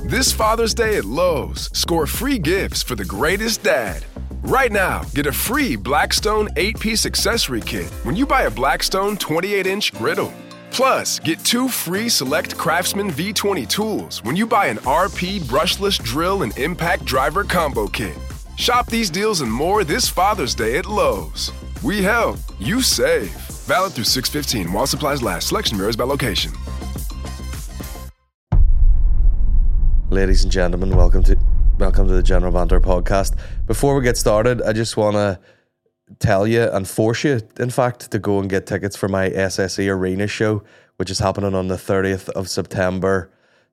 This Father's Day at Lowe's, score free gifts for the greatest dad. Right now, get a free Blackstone 8-piece accessory kit when you buy a Blackstone 28-inch griddle. Plus, get 2 free select Craftsman V20 tools when you buy an RP brushless drill and impact driver combo kit. Shop these deals and more this Father's Day at Lowe's. We help, you save. Valid through 6/15 while supplies last. Selection varies by location. Ladies and gentlemen, welcome to the General Banter podcast. Before we get started, I just want to tell you and force you, in fact, to go and get tickets for my SSE Arena show, which is happening on the 30th of September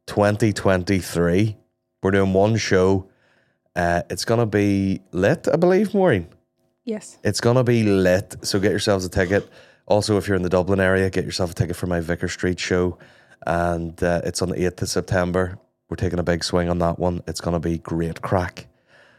2023. We're doing one show. It's going to be lit, I believe, Maureen. Yes. It's going to be lit, so get yourselves a ticket. Also, if you're in the Dublin area, get yourself a ticket for my Vicar Street show. And it's on the 8th of September. We're taking a big swing on that one. It's going to be great crack.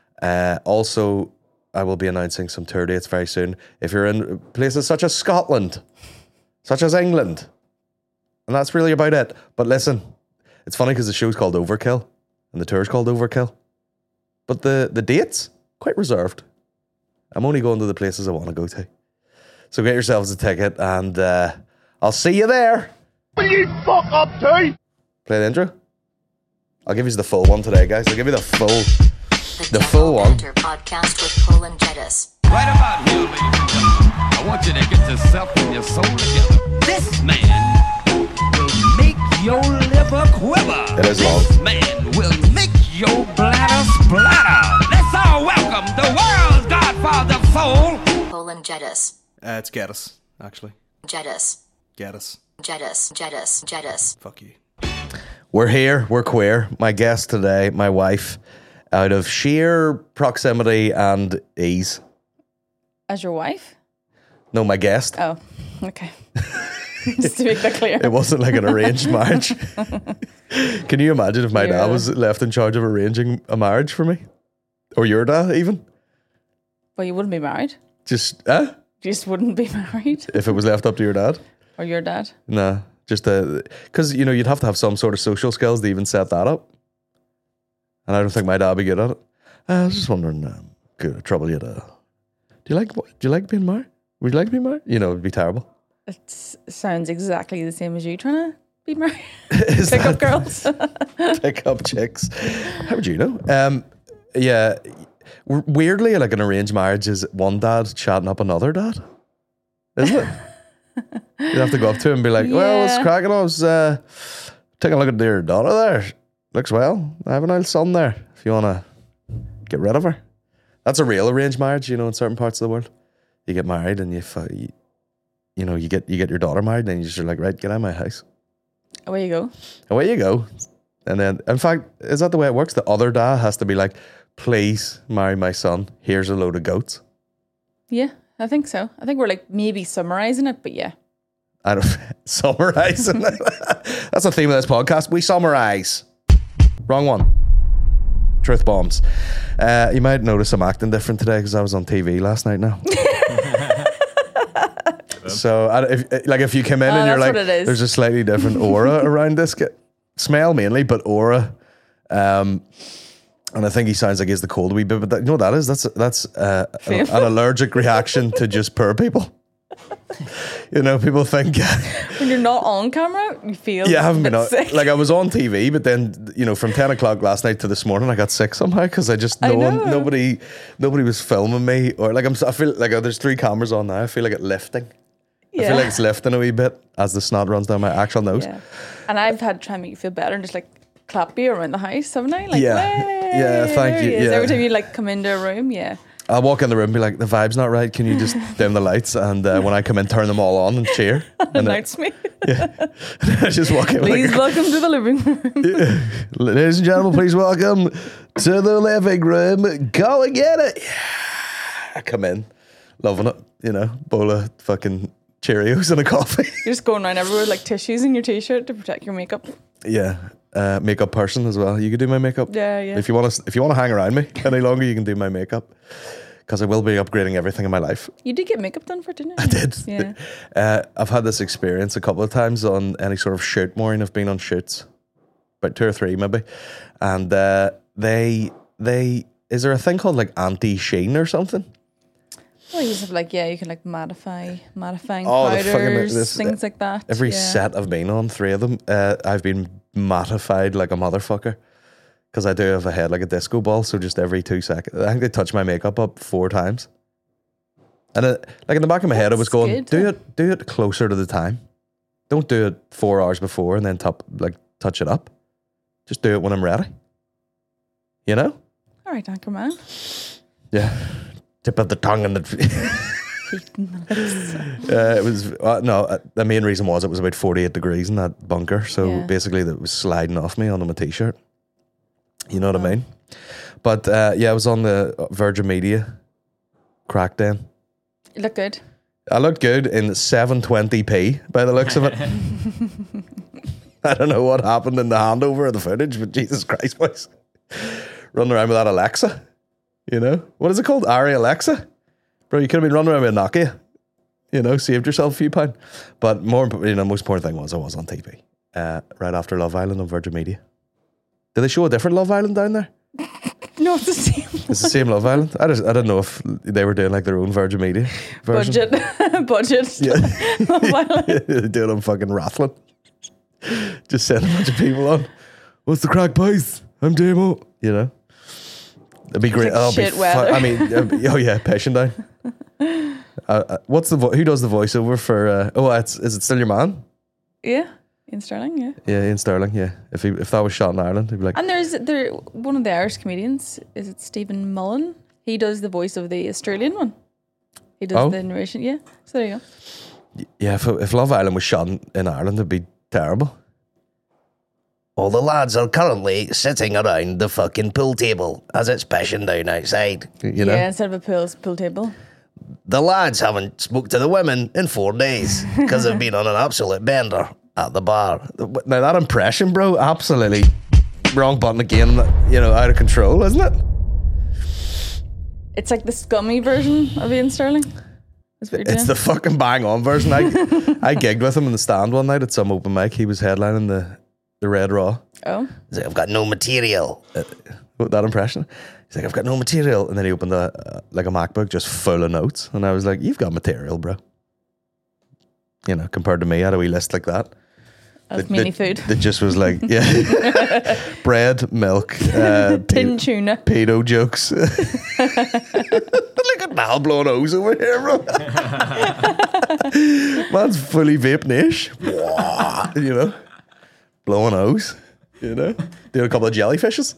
Also, I will be announcing some tour dates very soon. If you're in places such as Scotland, such as England, and that's really about it. But listen, it's funny because the show's called Overkill and the tour's called Overkill. But the dates, quite reserved. I'm only going to the places I want to go to. So get yourselves a ticket and I'll see you there. Will you fuck up too? Play the intro. I'll give you the full one today, guys. I'll give you the full one. Podcast with Paul and Jedis. Right about here, ladies and gentlemen, I want you to get yourself and your soul together. This man will make your liver quiver. It is long. This man will make your bladder splatter. Let's all welcome the world's godfather soul. Paul and Jedis. It's Geddes, actually. Jedis. Geddes. Jedis. Fuck you. We're here. We're queer. My guest today, my wife, out of sheer proximity and ease. As your wife? No, my guest. Oh, okay. Just to make that clear. It wasn't like an arranged marriage. Can you imagine if my dad was left in charge of arranging a marriage for me? Or your dad, even? Well, you wouldn't be married. Just, You just wouldn't be married. if it was left up to your dad? Or your dad. Nah. Just because, you'd have to have some sort of social skills to even set that up. And I don't think my dad would be good at it. I was just wondering, could I trouble you to... Do you like being married? Would you like to be married? It'd be terrible. It sounds exactly the same as you trying to be married. Is Pick up that- girls. Pick up chicks. How would you know? Yeah. Weirdly, like an arranged marriage is one dad chatting up another dad. Isn't it? You'd have to go up to him and be like, well, it's cracking. I was taking a look at your daughter there. Looks well. I have an old son there. If you want to get rid of her. That's a real arranged marriage, in certain parts of the world. You get married and you get your daughter married and you're like, right, get out of my house. Away you go. Away you go. And then, in fact, is that the way it works? The other dad has to be like, please marry my son. Here's a load of goats. Yeah, I think so. I think we're like maybe summarising it, but yeah. I don't summarising. That's the theme of this podcast. We summarise. Wrong one. Truth bombs. You might notice I'm acting different today because I was on TV last night now. So if you come in and you're like, there's a slightly different aura around this smell mainly, but aura. And I think he sounds like he has the cold a wee bit, but you know what that is? That's an allergic reaction to just poor people. People think when you're not on camera, you feel I haven't been on, sick. like I was on TV, but then from 10 o'clock last night to this morning I got sick somehow because nobody was filming me, or like I feel like there's 3 cameras on now. I feel like it's lifting. I feel like it's lifting a wee bit as the snot runs down my actual nose. Yeah. And I've had to try and make you feel better and just like clap you around the house, haven't I? Like, thank you. Yeah. Every time you like come into a room, I'll walk in the room and be like, the vibe's not right. Can you just dim the lights? And when I come in, turn them all on and cheer. Announce me. Yeah. I just walk in. Please welcome to the living room. Ladies and gentlemen, please welcome to the living room. Go and get it. I come in, loving it. Bowl of fucking Cheerios and a coffee. You're just going around everywhere with like tissues in your t-shirt to protect your makeup. Yeah. Makeup person as well. You could do my makeup. Yeah. If you want to hang around me any longer, you can do my makeup. Because I will be upgrading everything in my life. You did get makeup done for it, didn't you? I did. Yeah. I've had this experience a couple of times on any sort of shoot, Maureen. I've been on shoots. about 2 or 3 maybe, and they is there a thing called like anti-sheen or something? Well, you have like, you can like mattifying Oh, the fucking- powders, this- things like that. Every yeah. set I've been on, 3 of them, I've been mattified like a motherfucker. Because I do have a head like a disco ball, so just every 2 seconds. I think they touch my makeup up 4 times. And like in the back of my head, I was That's going, good. do it closer to the time. Don't do it 4 hours before and then touch it up. Just do it when I'm ready. You know? All right, Anchorman. Yeah. Tip of the tongue and the... it was the main reason was it was about 48 degrees in that bunker, so Yeah. basically that was sliding off me onto my t-shirt. You know what I mean? But I was on the Virgin Media crack then. You look good. I looked good in 720p by the looks of it. I don't know what happened in the handover of the footage, but Jesus Christ, boys. Running around with that Alexa, you know? What is it called? Ari Alexa? Bro, you could have been running around with a Nokia, you know, saved yourself a few pounds. But most important thing was I was on TV right after Love Island on Virgin Media. Did they show a different Love Island down there? No, it's the same. It's the same Love Island. I didn't know if they were doing like their own Virgin Media version. Budget. Yeah. Love Island. They're doing on fucking Rathlin. Just send a bunch of people on. What's the crack, boys? I'm Damo. You know? It'd be great. like shit weather. I mean, Passion down. What's who does the voiceover for? Is it still your man? Yeah, Ian Sterling. Yeah, Yeah, Ian Sterling. Yeah, if that was shot in Ireland, he'd be like. and there one of the Irish comedians. Is it Stephen Mullen? He does the voice of the Australian one. He does the narration. Yeah, so there you go. Yeah, if Love Island was shot in Ireland, it'd be terrible. All the lads are currently sitting around the fucking pool table as it's pissing down outside. You know? Yeah, instead of a pool table. The lads haven't spoke to the women in 4 days because they've been on an absolute bender at the bar. Now that impression, bro, absolutely wrong button again, you know, out of control, isn't it? It's like the scummy version of Ian Sterling. That's what you're It's doing. the fucking bang on version. I gigged with him in the stand one night at some open mic. He was headlining the Red Raw. Oh. He's like, I've got no material. That impression. He's like, I've got no material. And then he opened a MacBook just full of notes. And I was like, you've got material, bro. You know, compared to me, I had a wee list like that. That's mini food. That just was like, yeah. Bread, milk, Tin tuna. pedo jokes. Look at Mal blowing O's over here, bro. Man's fully vape-nish. You know? Blowing O's. You know? Doing a couple of jellyfishes.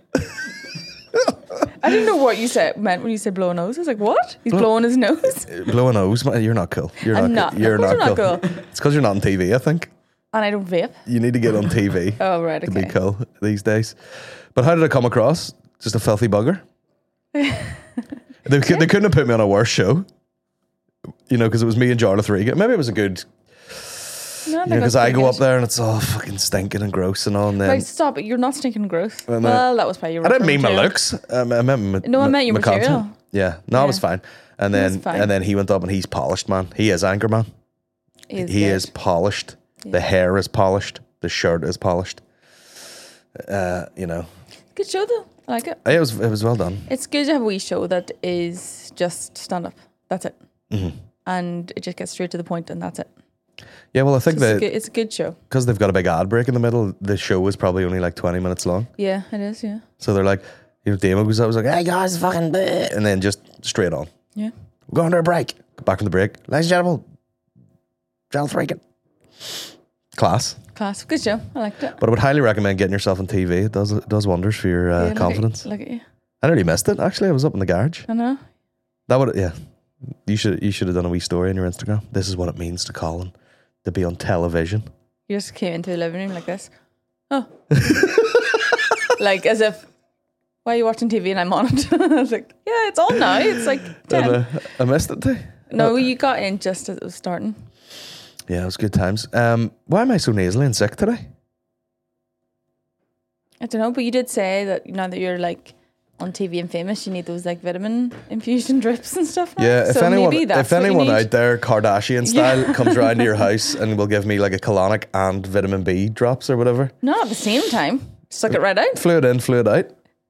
I didn't know what you meant when you said blow a nose. I was like, what? He's blowing his nose? Blowing O's. You're not cool. I'm not. You're Of course not I'm cool. not cool. It's because you're not on TV, I think. And I don't vape. You need to get on TV. Oh, right, To okay. be cool these days. But how did I come across? Just a filthy bugger? They couldn't have put me on a worse show. You know, because it was me and Jarlath Regan. Maybe it was a good... No, Because I go up there and it's all fucking stinking and gross and all. And then Right, stop it. You're not stinking gross. Well, Well, that was probably your I didn't mean my material. looks. I meant my, No, I meant your my content. material. Yeah, no, it was Yeah. fine. And It was then fine. and then he went up and he's polished, man. He is Anchorman. He good. is polished. The hair is polished. The shirt is polished. You know, Good show, though. I like it. it was well done. It's good to have a wee show that is just stand-up. That's it. Mm-hmm. And it just gets straight to the point, and that's it. Yeah, well, I think that It's a good show. because they've got a big ad break in the middle, the show is probably only like 20 minutes long. Yeah, it is, yeah. So they're like, you know, Damo goes out, was like, hey guys, fucking, bleh," and then just straight on. Yeah. We're going to a break. Back from the break. Ladies and gentlemen, Jarlath Regan. Class. Class. Good show. I liked it. But I would highly recommend getting yourself on TV. It does wonders for your Yeah, confidence. Look at you. I nearly missed it. Actually, I was up in the garage. I know. That would, yeah. You should have done a wee story on your Instagram. This is what it means to Colin to be on television. You just came into the living room like this. Oh. Like as if, why are you watching TV and I'm on it? I was like, yeah, it's on now. It's like 10. And, I missed it too. No, you got in just as it was starting. Yeah, it was good times. Why am I so nasally and sick today? I don't know, but you did say that now that you're like on TV and Famous, you need those like vitamin infusion drips and stuff. Now. Yeah, so maybe that's if what you anyone need. out there, Kardashian style, comes round to your house and will give me like a colonic and vitamin B drops or whatever. Not at the same time. Suck it right out. Fluid in, fluid out.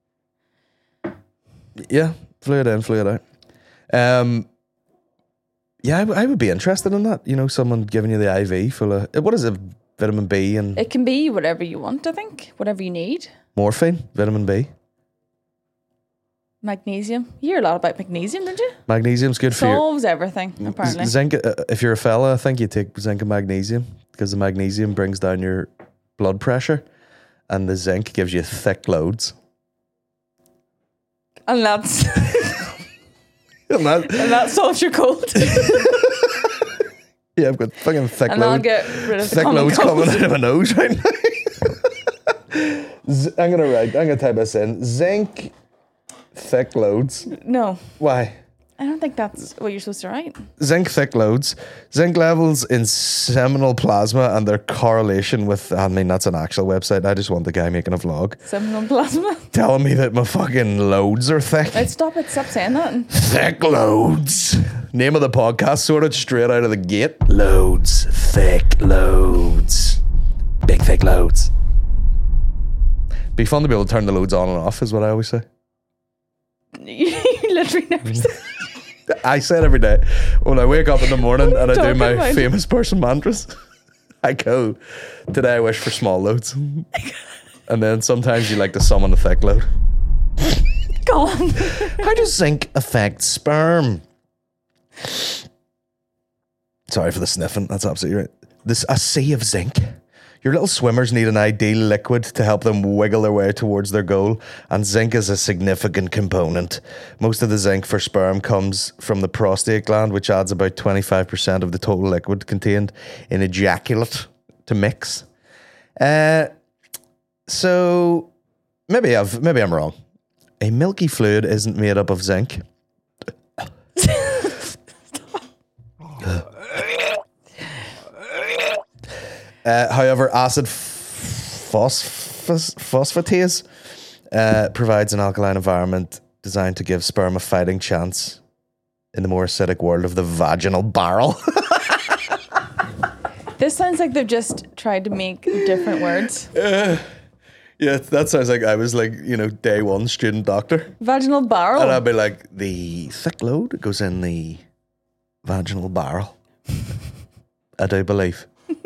Yeah, fluid in, fluid out. Yeah, I would be interested in that. You know, someone giving you the IV full of, what is it, vitamin B and It can be whatever you want, I think. Whatever you need. morphine, vitamin B. Magnesium. You hear a lot about magnesium, don't you? Magnesium's good for your Solves everything, apparently. zinc. If you're a fella, I think you take zinc and magnesium because the magnesium brings down your blood pressure and the zinc gives you thick loads. And that's And that- and that solves your cold. yeah, I've got fucking thick And I'll loads. get rid of the Thick common loads cold. coming out of my nose right now. I'm gonna type this in. Zinc, thick loads. No, Why? I don't think that's what you're supposed to write. Zinc thick loads. Zinc levels in seminal plasma and their correlation with, I mean, that's an actual website. I just want the guy making a vlog Seminal plasma. telling me that my fucking loads are thick. Right, stop saying that. Thick loads. Name of the podcast, sort of straight out of the gate. Loads. Thick loads. Big thick loads. Be fun to be able to turn the loads on and off is what I always say. You literally never said. I say it every day. When I wake up in the morning and I do talking my about? famous person mantras, I go, today I wish for small loads. And then sometimes you like to summon a thick load. Go on. How does zinc affect sperm? Sorry for the sniffing. That's absolutely right. A sea of zinc. Your little swimmers need an ideal liquid to help them wiggle their way towards their goal, and zinc is a significant component. Most of the zinc for sperm comes from the prostate gland, which adds about 25% of the total liquid contained in ejaculate to mix. So maybe I'm wrong. A milky fluid isn't made up of zinc. However, acid phosphatase provides an alkaline environment designed to give sperm a fighting chance in the more acidic world of the vaginal barrel. This sounds like they've just tried to make different words. Yeah, that sounds like I was like, day one student doctor. Vaginal barrel. And I'd be like, the thick load goes in the vaginal barrel. I do believe.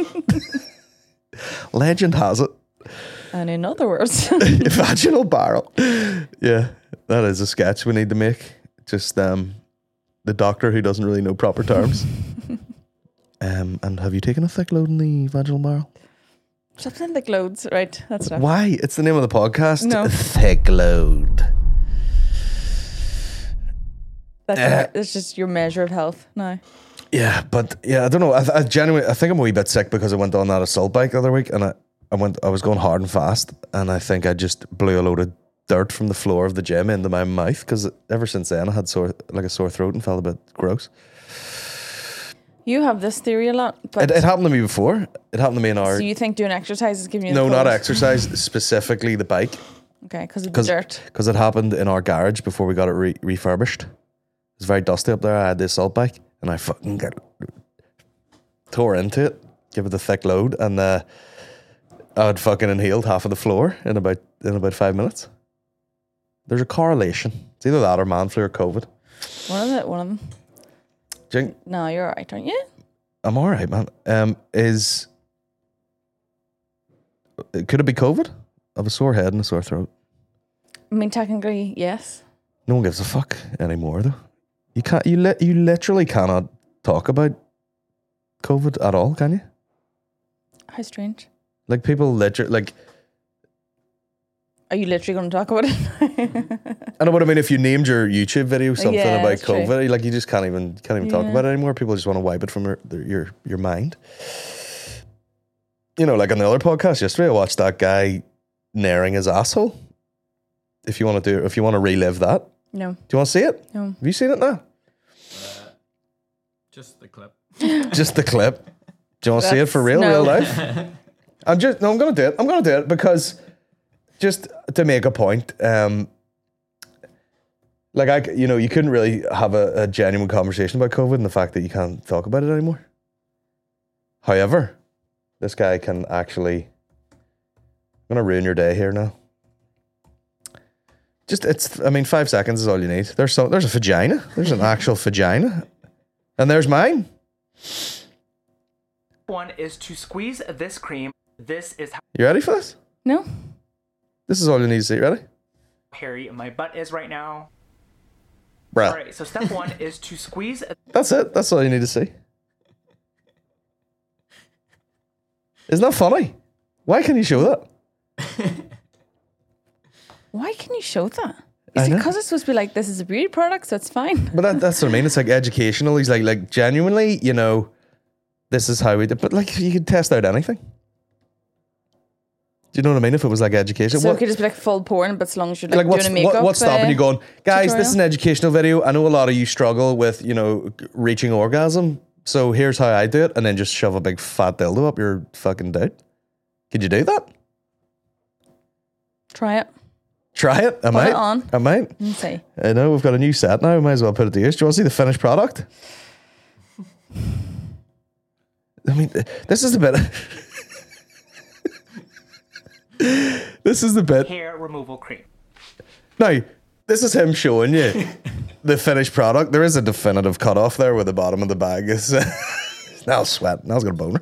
Legend has it. And in other words, Vaginal barrel. Yeah, that is a sketch we need to make. Just the doctor who doesn't really know proper terms. And have you taken a thick load in the vaginal barrel? something like loads, right? That's enough. Why? It's the name of the podcast. No. Thick load. That's just your measure of health now. Yeah, but I don't know. I genuinely, I think I'm a wee bit sick because I went on that assault bike the other week, and I was going hard and fast, and I think I just blew a load of dirt from the floor of the gym into my mouth because ever since then I had a sore throat and felt a bit gross. You have this theory a lot, but It happened to me before. It happened to me in our so you think doing exercise is giving you no, the not cold? exercise, specifically the bike, Okay, because of the dirt. because it happened in our garage before we got it refurbished. It was very dusty up there. I had the assault bike, and I fucking tore into it, give it a thick load, and I had fucking inhaled half of the floor in about 5 minutes. There's a correlation. It's either that or man flu or COVID. One of them. Jink, No, you're alright, aren't you? I'm all right, man. Could it be COVID? I have a sore head and a sore throat. I mean, technically, yes. No one gives a fuck anymore, though. You can't. You literally cannot talk about COVID at all, can you? How strange. Like people literally like. Are you literally going to talk about it? I know what I mean. If you named your YouTube video something Yeah, about that's true. COVID, like you just can't even talk Yeah. about it anymore. People just want to wipe it from your mind. You know, like on the other podcast yesterday, I watched that guy naring his asshole. If you want to relive that, No. do you want to see it? No. Have you seen it now? Just the clip. Just the clip. Do you want to see it for real No. life? I'm going to do it. I'm going to do it because just to make a point, Like, you couldn't really have a genuine conversation about COVID and the fact that you can't talk about it anymore. However, this guy can actually... I'm going to ruin your day here now. 5 seconds is all you need. There's a vagina. There's an actual vagina. And there's mine. One is to squeeze this cream. This is how You ready for this? No? This is all you need to see. Ready? hairy my butt is right now. Bruh. All right, so step 1 is to squeeze. That's it. That's all you need to see. Isn't that funny? Why can you show that? Why can you show that? I Is it know. because it's supposed to be like, this is a beauty product, so it's fine? But that's what I mean. It's like educational. He's like genuinely, this is how we do. But like, you could test out anything. Do you know what I mean? If it was like education, So it could just be like full porn, but as long as you're like, what's doing a makeup. what's stopping you going, guys? This is an tutorial? educational video. I know a lot of you struggle with reaching orgasm. So here's how I do it, and then just shove a big fat dildo up your fucking dude. Could you do that? Try it. Try it. I Put might. it on. I might. And see. I know we've got a new set now. We might as well put it to use. Do you want to see the finished product? I mean, this is the bit. This is the bit. Hair removal cream. Now, this is him showing you the finished product. There is a definitive cutoff there where the bottom of the bag is. Now I'll sweat. Now I've got a boner.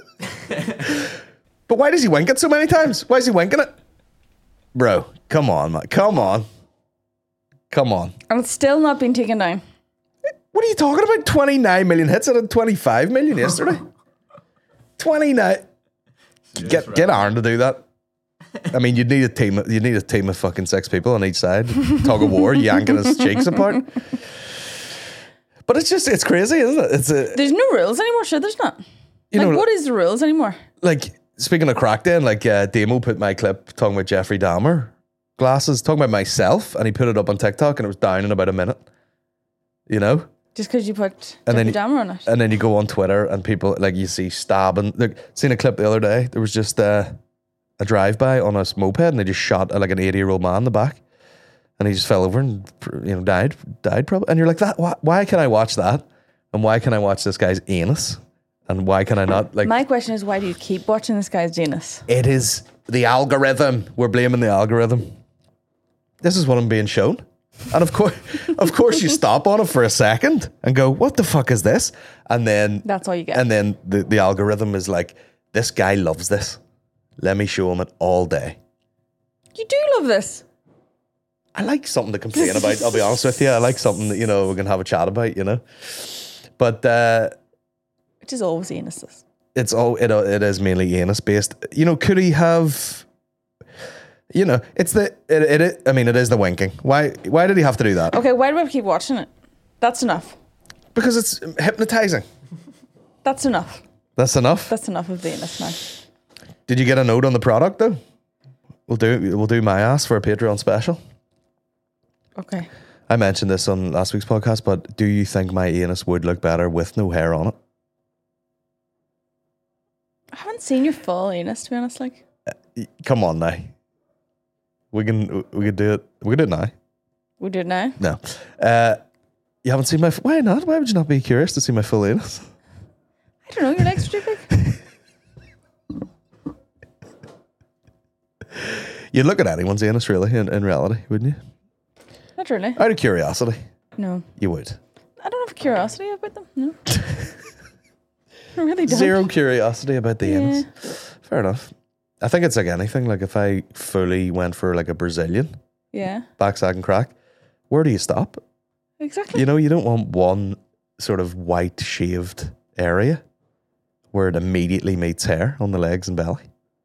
But why does he wink it so many times? Why is he winking it? Bro, come on, man. Come on. Come on. And it's still not been taken down. What are you talking about? 29 million hits out of 25 million yesterday. 29. Get Aaron to do that. I mean, you'd need a team of fucking 6 people on each side. Tug of war, yanking his cheeks apart. But it's crazy, isn't it? There's no rules anymore. Sure, there's not. What is the rules anymore? Like, speaking of crack then, like Damo put my clip talking about Jeffrey Dahmer glasses, talking about myself, and he put it up on TikTok and it was down in about a minute. Just because you put And then Jeffrey Dahmer on it. And then you go on Twitter and people, like, you see stabbing. Look, seen a clip the other day. There was just a drive-by on a moped and they just shot like an 80-year-old man in the back. And he just fell over and, died probably. And you're like, why can I watch that? And why can I watch this guy's anus? And why can I not, like... My question is, why do you keep watching this guy's genus? It is the algorithm. We're blaming the algorithm. This is what I'm being shown. And of course you stop on it for a second and go, what the fuck is this? And then... That's all you get. And then the algorithm is like, this guy loves this. Let me show him it all day. You do love this. I like something to complain about, I'll be honest with you. I like something that, we can have a chat about, But... Which is always anuses. It is mainly anus based. Could he have? It is the winking. Why did he have to do that? Okay, why do we keep watching it? That's enough. Because it's hypnotizing. That's enough. That's enough. That's enough of the anus now. Did you get a note on the product though? We'll do my ass for a Patreon special. Okay. I mentioned this on last week's podcast, but do you think my anus would look better with no hair on it? I haven't seen your full anus, to be honest. Like, Come on now. We could do it. We could do it now. we do it now. No. You haven't seen my... Why not? Why would you not be curious to see my full anus? I don't know. Your legs are too big. You'd look at anyone's anus, really, in reality, wouldn't you? Not really. Out of curiosity, No. you would. I don't have curiosity about them. No. I really don't. Zero curiosity about the Yeah. anus. Fair enough. I think it's like anything. Like if I fully went for like a Brazilian Yeah. backside and crack, where do you stop? Exactly. You don't want one sort of white shaved area where it immediately meets hair on the legs and belly.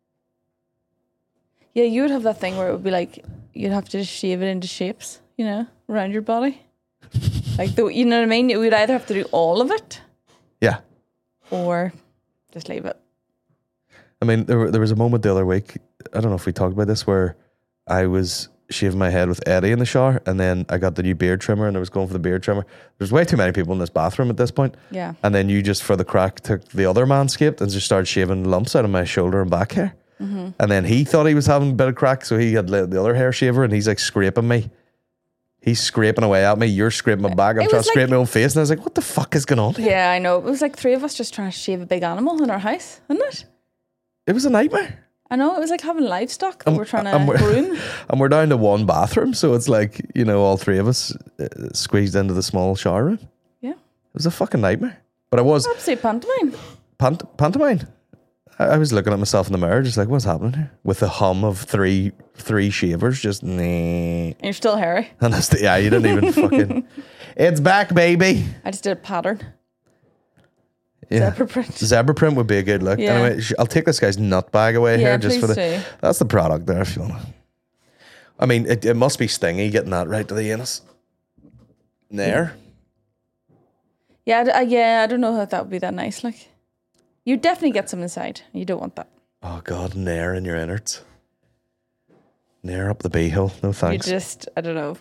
Yeah, you would have that thing where it would be like, you'd have to just shave it into shapes, around your body. Like, you know what I mean? We'd either have to do all of it Yeah. or just leave it. I mean, there was a moment the other week, I don't know if we talked about this, where I was shaving my head with Eddie in the shower, and then I got the new beard trimmer, and I was going for the beard trimmer. There's way too many people in this bathroom at this point. Yeah. And then you just, for the crack, took the other Manscaped and just started shaving lumps out of my shoulder and back hair. Mm-hmm. And And then he thought he was having a bit of crack, so he had the other hair shaver, and he's like scraping me. He's scraping away at me. You're scraping my back. I'm It trying was to scrape like- my own face. And I was like, what the fuck is going on here? Yeah, I know. It was like 3 of us just trying to shave a big animal in our house, isn't it? It was a nightmare. I know. It was like having livestock that we're trying to we're- groom. And we're down to one bathroom. So it's like, you know, all 3 of us squeezed into the small shower room. Yeah. It was a fucking nightmare. But I was Absolute pantomime. pantomime. I was looking at myself in the mirror, just like, what's happening here? With the hum of three shavers, just nah. And you're still hairy. And yeah, you didn't even fucking. It's back, baby. I just did a pattern. Yeah. Zebra print. Zebra print would be a good look. Yeah. Anyway, I'll take this guy's nut bag away Yeah, here just for please the. do. That's the product there, if you want to. I mean, it must be stingy getting that right to the anus. There. Yeah, I don't know how that would be that nice. Like, you definitely get some inside. You don't want that. Oh God, nair in your innards. Nair up the beehole. No You thanks. just, I don't know.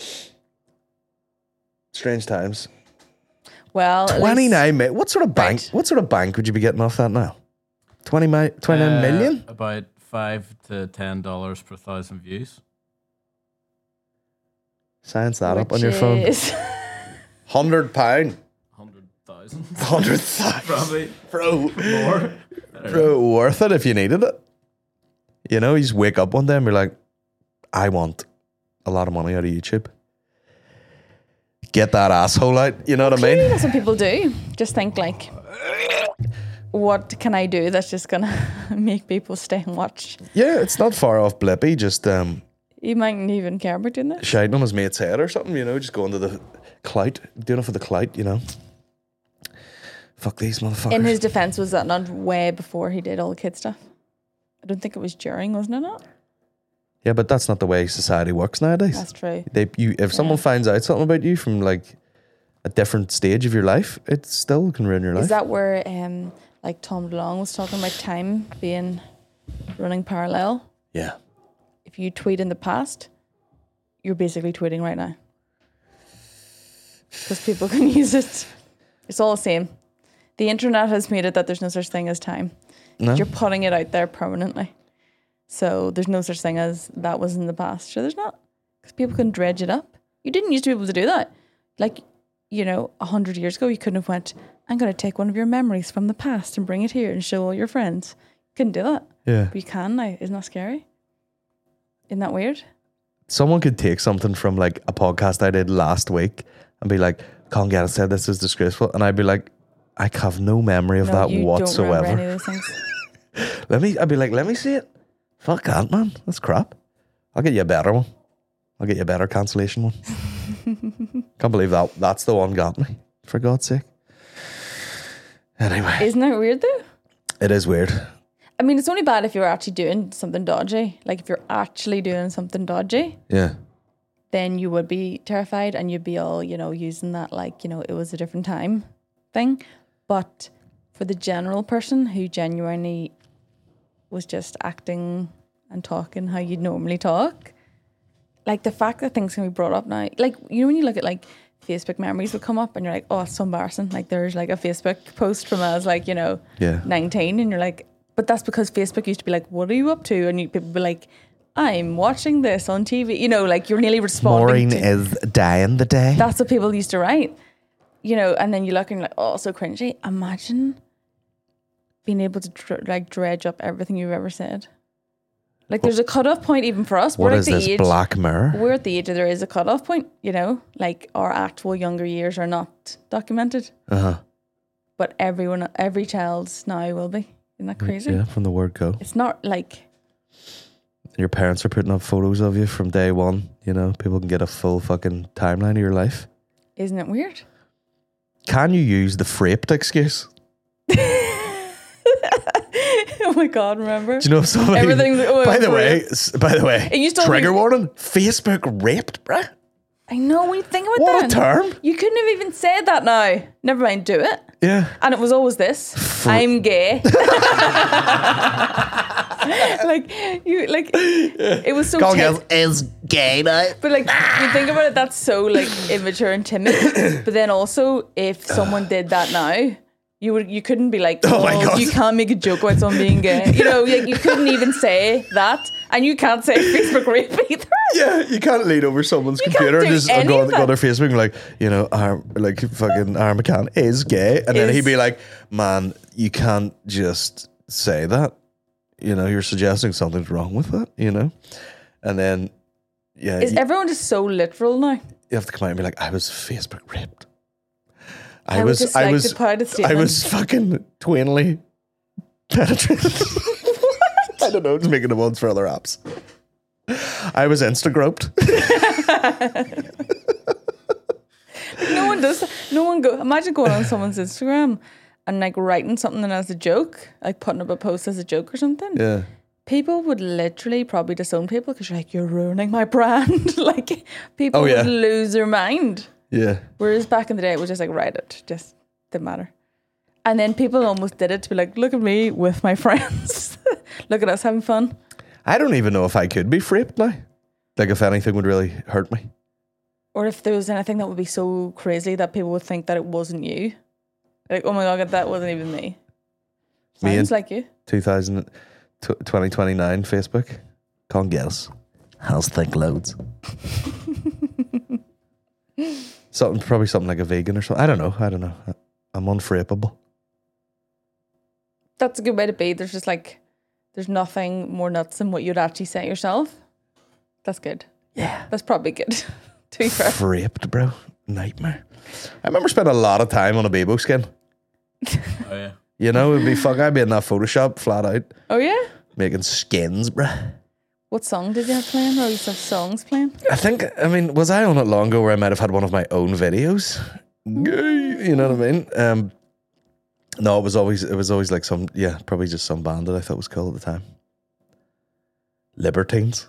Strange times. Well, at least- 29 million. What sort of bank? Right. What sort of bank would you be getting off that now? 29 million? About $5 to $10 per 1,000 views. Science that up on which your phone. is- £100. 100,000. 100,000. Probably Bro. more. Bro, worth it if you needed it. You know, you just wake up one day and be like, I want a lot of money out of YouTube. Get that asshole out. You know what I Clearly mean? that's what people do. Just think like, what can I do that's just gonna make people stay and watch? Yeah, it's not far off Blippy. Just You mightn't even care about doing this. shouting on his mate's head or something, you know, just going to the clout. Doing it for the clout, you know. Fuck these motherfuckers. In his defense, was that not way before he did all the kid stuff? I don't think it was during, wasn't it? Not? Yeah, but that's not the way society works nowadays. That's true. If someone finds out something about you from like a different stage of your life, it still can ruin your life. Is that where like Tom DeLonge was talking about time being running parallel? Yeah. If you tweet in the past, you're basically tweeting right now. Because people can use it. It's all the same. The internet has made it that there's no such thing as time. No? You're putting it out there permanently. So there's no such thing as that was in the past. Sure, there's not. Because people can dredge it up. You didn't used to be able to do that. Like, 100 years ago, you couldn't have went, I'm going to take one of your memories from the past and bring it here and show all your friends. You couldn't do that. Yeah. But you can now. Isn't that scary? Isn't that weird? Someone could take something from like a podcast I did last week and be like, Colin Gaddis said this is disgraceful. And I'd be like, I have no memory of that you whatsoever. don't remember any of those things. I'd be like, let me see it. Fuck that, man. That's crap. I'll get you a better one. I'll get you a better cancellation one. Can't believe that's the one got me, for God's sake. Anyway. Isn't that weird though? It is weird. I mean, it's only bad if you're actually doing something dodgy. Like if you're actually doing something dodgy, Yeah. then you would be terrified and you'd be all, using that like, it was a different time thing. But for the general person who genuinely was just acting and talking how you'd normally talk, like the fact that things can be brought up now, like, when you look at like Facebook memories would come up and you're like, oh, it's so embarrassing. Like there's like a Facebook post from us like, 19 and you're like, but that's because Facebook used to be like, what are you up to? And people would be like, I'm watching this on TV. Like you're nearly responding Maureen is dying the day. That's what people used to write. And then you look and you're like, oh, so cringy. Imagine being able to dredge up everything you've ever said. Like there's a cutoff point even for us. What We're is at the this, age, Black Mirror? We're at the age that there is a cutoff point, like our actual younger years are not documented. Uh-huh. But every child's now will be. Isn't that crazy? Yeah, from the word go. It's not like... Your parents are putting up photos of you from day one. People can get a full fucking timeline of your life. Isn't it weird? Can you use the fraped excuse? Oh my God, remember? Do you know somebody? Everything's- oh, by the fraped. way, And you still trigger think- warning: Facebook raped, bruh. I know, when you think about What a that. term. You couldn't have even said that now. Never mind, do it. Yeah. And it was always this. I'm gay. It was so Colin tim- Gaddis is gay now. But like you think about it, that's so like immature and timid. But then also if someone did that now, you couldn't be like, Oh my God. you can't make a joke about someone being gay. You couldn't even say that And you can't say Facebook rape either. Yeah, you can't lean over someone's You computer can't and do just any go of on that. their Facebook and be like, you know, fucking Aaron McCann is gay. And then Is- he'd be like, man, you can't just say that. You know, you're suggesting something's wrong with that, you know? And then, yeah, Is you everyone just so literal now? have to come out and be like, I was Facebook raped. I would just like to put out a I statement. was fucking twinly penetrated. I don't know, just making the ones for other apps. I was Instagroped. No one does. No one go. Imagine going on someone's Instagram and like writing something as a joke, like putting up a post as a joke or something. Yeah. People would literally probably disown people because you're like, you're ruining my brand. Like people Oh, yeah. would lose their mind. Yeah. Whereas back in the day, it was just like, write it, just didn't matter. And then people almost did it to be like, look at me with my friends. Look at us having fun. I don't even know if I could be raped now. Like if anything would really hurt me. Or if there was anything that would be so crazy that people would think that it wasn't you. Like, oh my God, that wasn't even me. Me Sounds and- like you. 2029 Facebook. Can't get us. House think loads. Probably something like a vegan or something. I don't know. I'm unfrapeable. That's a good way to be. There's just like, there's nothing more nuts than what you'd actually say yourself. That's good. Yeah. That's probably good. To be fair. Fraped, bro. Nightmare. I remember spending a lot of time on a Bebo skin. Oh yeah. You know, it'd be fuck. I'd be in that Photoshop flat out Oh yeah? making skins, bruh. What song did you have playing? Or you used to have songs playing? I mean, was I on it long ago where I might have had one of my own videos? Gay, you know what I mean? No, it was always like probably just some band that I thought was cool at the time. Libertines.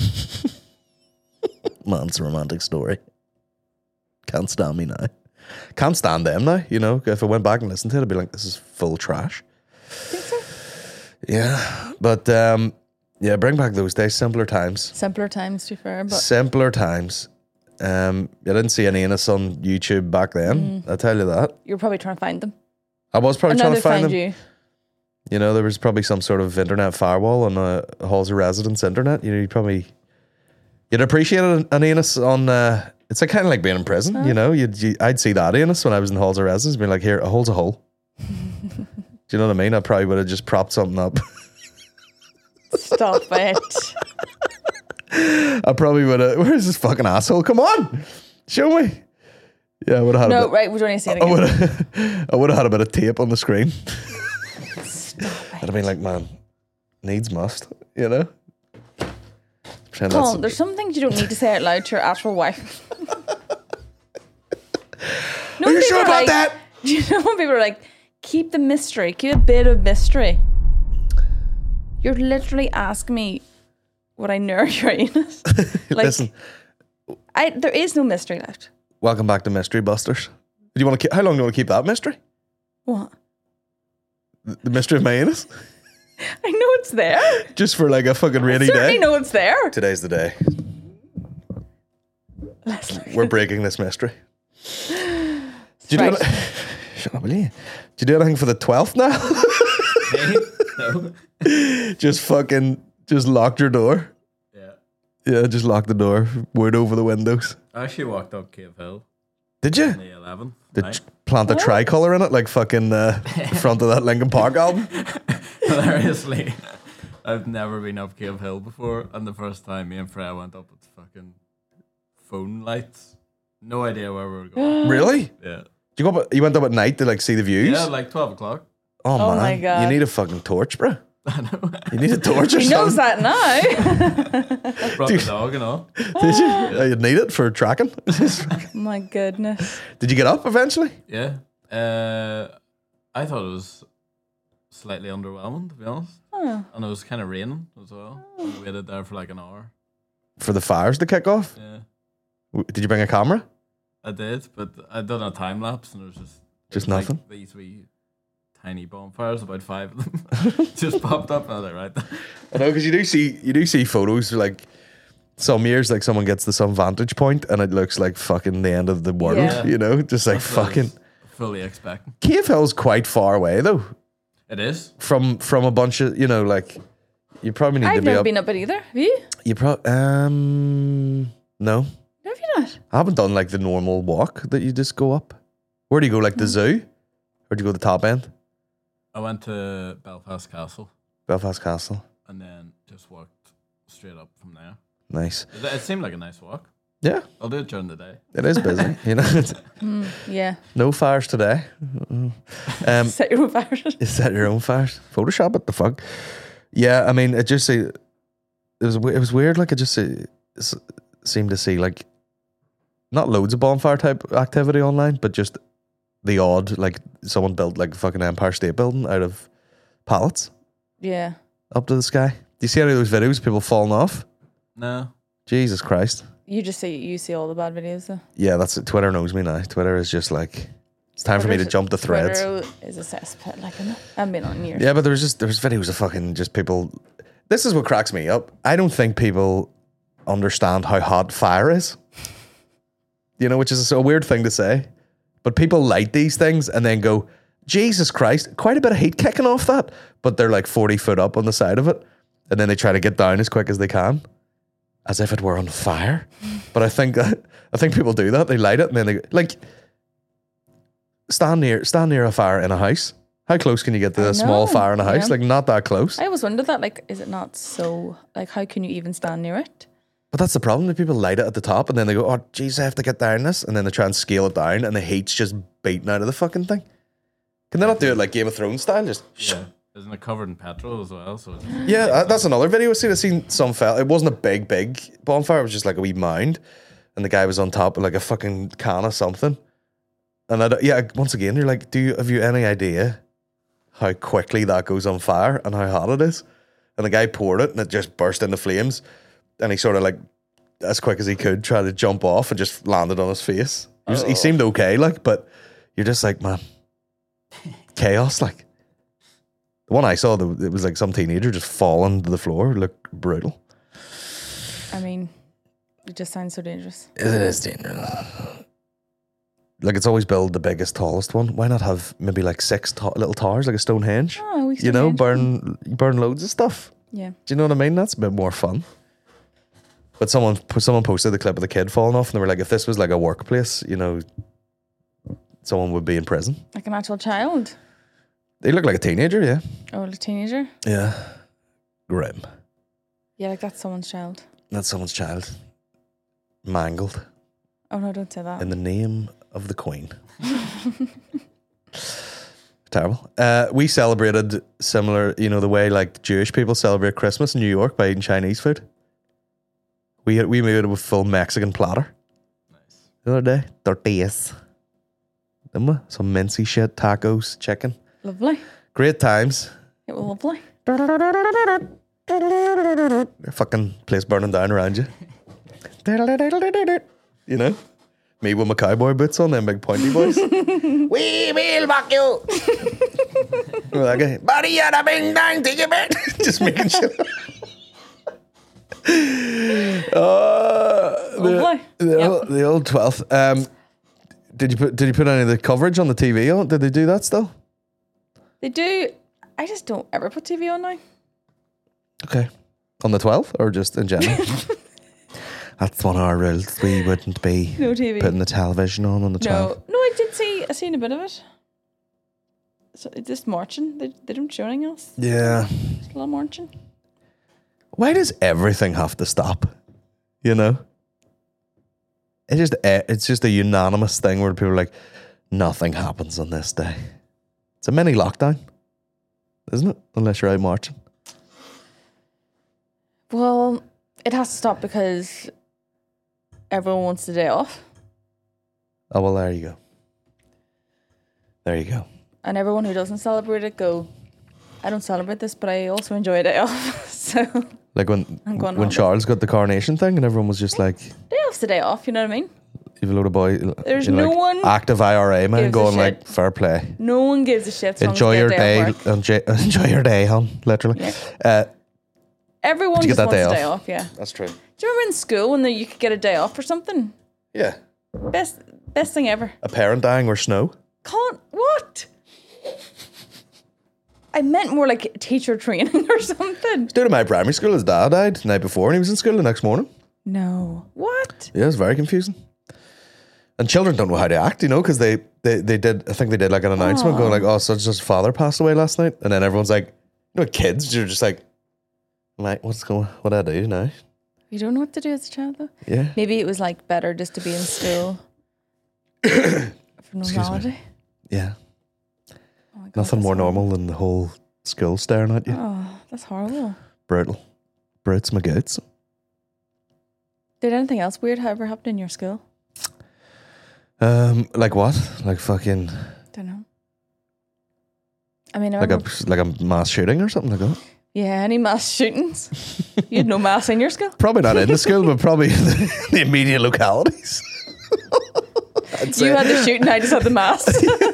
Man's a romantic story. Can't stand me now. Can't stand them now, you know. If I went back and listened to it, I'd be like, this is full trash. Think so? Yeah. But bring back those days, simpler times. Simpler times, to be fair. But Simpler times. I didn't see any anus on YouTube back then. I'll tell you that. you're probably trying to find them. I was probably And now trying they to find them. you. You know, there was probably some sort of internet firewall on halls of residence internet. You know, you'd appreciate an anus on. It's like kind of like being in prison. You know, I'd see that anus when I was in halls of residence, being like, here, a hole's a hole. Do you know what I mean? I probably would have just propped something up. Stop it. I probably would have. Where's this fucking asshole? Come on, show me. Yeah, I would have had. No, right, we don't need to see it I again. would have had a bit of tape on the screen. Stop I'd have been like, man, needs must, you know? Pretend Colin, that's- there's some things you don't need to say out loud to your actual wife. Are you sure about that? Do you know when people are like, keep the mystery, keep a bit of mystery? You're literally asking me would I nurse your anus? Like, Listen, there is no mystery left. welcome back to Mystery Busters. Do you want to? How long do you want to keep that mystery? What? The mystery of my anus? I know it's there. Just for like a fucking rainy Certainly day? know it's there. Today's the day. Leslie. We're breaking this mystery. Did you Right. do Shut up, will you? Did you do anything for the 12th now? No. Just locked your door. Yeah. Yeah, just lock the door. Wood over the windows. I actually walked up Cave Hill Did you? in the 11th. Did night. plant a tricolour in it like fucking front of that Linkin Park album? Hilariously, I've never been up Cave Hill before, and the first time me and Freya went up with fucking phone lights. No idea where we were going. Really? Yeah. You went up at night to like see the views? Yeah, like 12 o'clock. Oh, man. my God. You need a fucking torch, bro. I know. You need a torch or He knows something. that now. Brought the dog and all. Did you? You'd need it for tracking. My goodness. Did you get up eventually? Yeah. I thought it was slightly underwhelming, to be honest. Oh. And it was kind of raining as well. We waited there for like an hour. For the fires to kick off? Yeah. Did you bring a camera? I did, but I done a time lapse and it was Just like nothing? these wee tiny bonfires, about 5 of them, just popped up. And I was like, right. I know, because you do see photos like some years, like someone gets to some vantage point and it looks like fucking the end of the world, Yeah. you know? Just like That's what I fucking. was fully expecting. Cave Hill's quite far away though. It is. From a bunch of, you know, like You probably need to I've be never up. been up it either. Have you? You probably no. Have you not? I haven't done like the normal walk that you just go up. Where do you go? Like the zoo, or do you go to the top end? I went to Belfast Castle Belfast Castle. and then just walked straight up from there. Nice. It seemed like a nice walk. Yeah, I'll do it during the day. it is busy. You know, Yeah. no fires today. Set your own fires. You set your own fires. Photoshop it. The fuck. Yeah, I mean, it was weird. Like it just seemed to see like not loads of bonfire type activity online, but just the odd, like someone built like a fucking Empire State Building out of pallets Yeah. up to the sky. Do you see any of those videos of people falling off? No. Jesus Christ. You see all the bad videos though. Yeah, that's it. Twitter knows me now. Twitter is just like, it's time for me to jump the threads. Twitter is a cesspit, like, isn't it? I haven't been on in years. Yeah, but there was videos of fucking just people. This is what cracks me up. I don't think people understand how hot fire is. You know, which is a weird thing to say. But people light these things and then go, Jesus Christ, quite a bit of heat kicking off that. But they're like 40 foot up on the side of it. And then they try to get down as quick as they can, as if it were on fire. But I think people do that. They light it and then they like stand near a fire in a house. How close can you get to a small fire in a house? Yeah. Like not that close. I always wondered that, like, is it not so, like, how can you even stand near it? But that's the problem. That people light it at the top and then they go, oh, geez, I have to get down this. And then they try and scale it down and the heat's just beating out of the fucking thing. Can they not do it like Game of Thrones style? Just Yeah. Isn't it covered in petrol as well? So yeah, that's another video I've seen some fella. It wasn't a big bonfire. It was just like a wee mound. And the guy was on top of like a fucking can of something. And once again, you're like, have you any idea how quickly that goes on fire and how hot it is? And the guy poured it and it just burst into flames. And he sort of like, as quick as he could, tried to jump off and just landed on his face. He seemed okay, like, but you're just like, man, chaos, like. The one I saw, it was like some teenager just falling to the floor. It looked brutal. I mean, it just sounds so dangerous. It is dangerous. Like, it's always build the biggest, tallest one. Why not have maybe like 6 little towers, like a Stonehenge? Oh, we You know, Stonehenge. burn loads of stuff. Yeah. Do you know what I mean? That's a bit more fun. But someone posted the clip of the kid falling off, and they were like, if this was like a workplace, you know, someone would be in prison. Like an actual child. They look like a teenager, yeah. Oh, a teenager? Yeah. Grim. Yeah, like that's someone's child. That's someone's child. Mangled. Oh no, don't say that. In the name of the Queen. Terrible. We celebrated similar, you know, the way like Jewish people celebrate Christmas in New York by eating Chinese food. We made it with full Mexican platter. Nice. The other day, tortillas. Didn't we? Some mincy shit, tacos, chicken. Lovely. Great times. It was lovely. Fucking place burning down around you. You know? Me with my cowboy boots on, them big pointy boys. We will fuck you. That guy, buddy, you're a bing dang, take it back. Just making sure. Lovely. The old 12th. Did you put any of the coverage on the TV on? Did they do that still? They do. I just don't ever put TV on now. Okay. On the 12th or just in general? That's one of our rules. We wouldn't be No TV. putting the television on the 12th. No, I seen a bit of it. So it's just marching. They don't show anything else. Yeah. Just a lot of marching. Why does everything have to stop? You know? It's just a unanimous thing where people are like, nothing happens on this day. It's a mini lockdown, isn't it? Unless you're out marching. Well, it has to stop because everyone wants the day off. Oh, well, there you go. There you go. And everyone who doesn't celebrate it go, I don't celebrate this, but I also enjoy a day off. So Like when Charles got the coronation thing and everyone was just like, day off's the day off, you know what I mean? you've a load of boys. There's you know, no like, one active IRA man gives a going shit. like, fair play. No one gives a shit. Enjoy your day. Enjoy your day, hon. Literally. Yeah. Everyone Did you just get that wants day a day off? off, yeah. That's true. Do you remember in school when you could get a day off for something? Yeah. Best thing ever. A parent dying or snow. What? I meant more like teacher training or something. Dude in my primary school, his dad died the night before and he was in school the next morning. No. What? Yeah, it's very confusing. And children don't know how to act, you know, because they did, I think they did like an announcement going like, oh, such and such father passed away last night. And then everyone's like, you know, kids, you're just like, mate, what do I do now? You don't know what to do as a child though? Yeah. Maybe it was like better just to be in school for normality. Yeah. Oh my God, Nothing that's more horrible. normal than the whole school staring at you. Oh, that's horrible. Brutal. Brutes my goods. Did anything else weird ever happen in your school? Like what? Like fucking, Don't know. I mean, I like remember, a mass shooting or something like that? yeah, any mass shootings? You had no mass in your school? Probably not in the school, but probably in the immediate localities. You had the shooting, I just had the mass.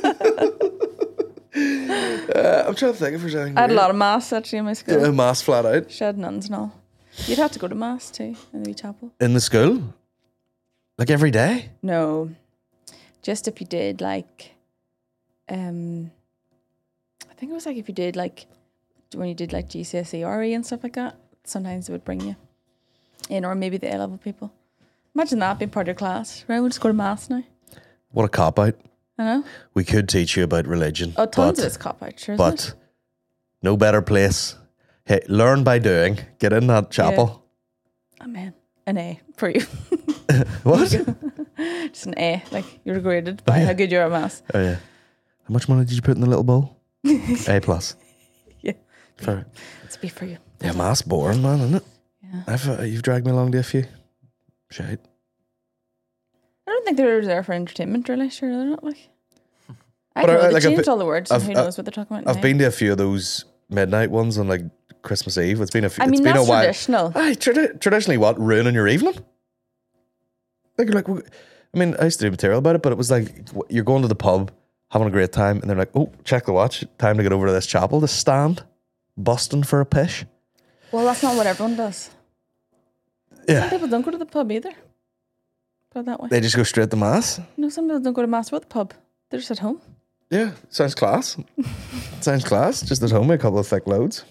I'm trying to think if there's anything. I had a lot of mass actually in my school. Yeah, mass flat out. Shed nuns and all. You'd have to go to mass too in the wee chapel. In the school? Like every day? No, just if you did like, I think it was like if you did like when you did like GCSE RE and stuff like that. Sometimes they would bring you in, or maybe the A level people. Imagine that being part of your class. Right, we'll just go to mass now. What a cop out. I know. We could teach you about religion. Oh, tons of it's cop out, sure. But no better place. Hey, learn by doing. Get in that chapel. Oh man, an A for you. What? Just an A. Like you're graded by how good you are at maths. Oh yeah. How much money did you put in the little bowl? A plus. Yeah. Fair. It's B for you. Yeah, maths boring, man, isn't it? Yeah. You've dragged me along to a few. Shite. I don't think they're there for entertainment, really. Sure, they're not like. I But don't know. They like, I've changed been- all the words. And who knows what they're talking about? I've now. been to a few of those midnight ones on like Christmas Eve. It's been a few. I mean, it's been that's a while. traditional. Aye, traditionally, what, ruining your evening? Like, I mean, I used to do material about it, but it was like you're going to the pub, having a great time, and they're like, "Oh, check the watch, time to get over to this chapel to stand, busting for a pish." Well, that's not what everyone does. Some Yeah, people don't go to the pub either. Put it that way. they just go straight to mass. No, some people don't go to mass with the pub. They're just at home. Yeah, sounds class. Sounds class. Just at home, a couple of thick loads.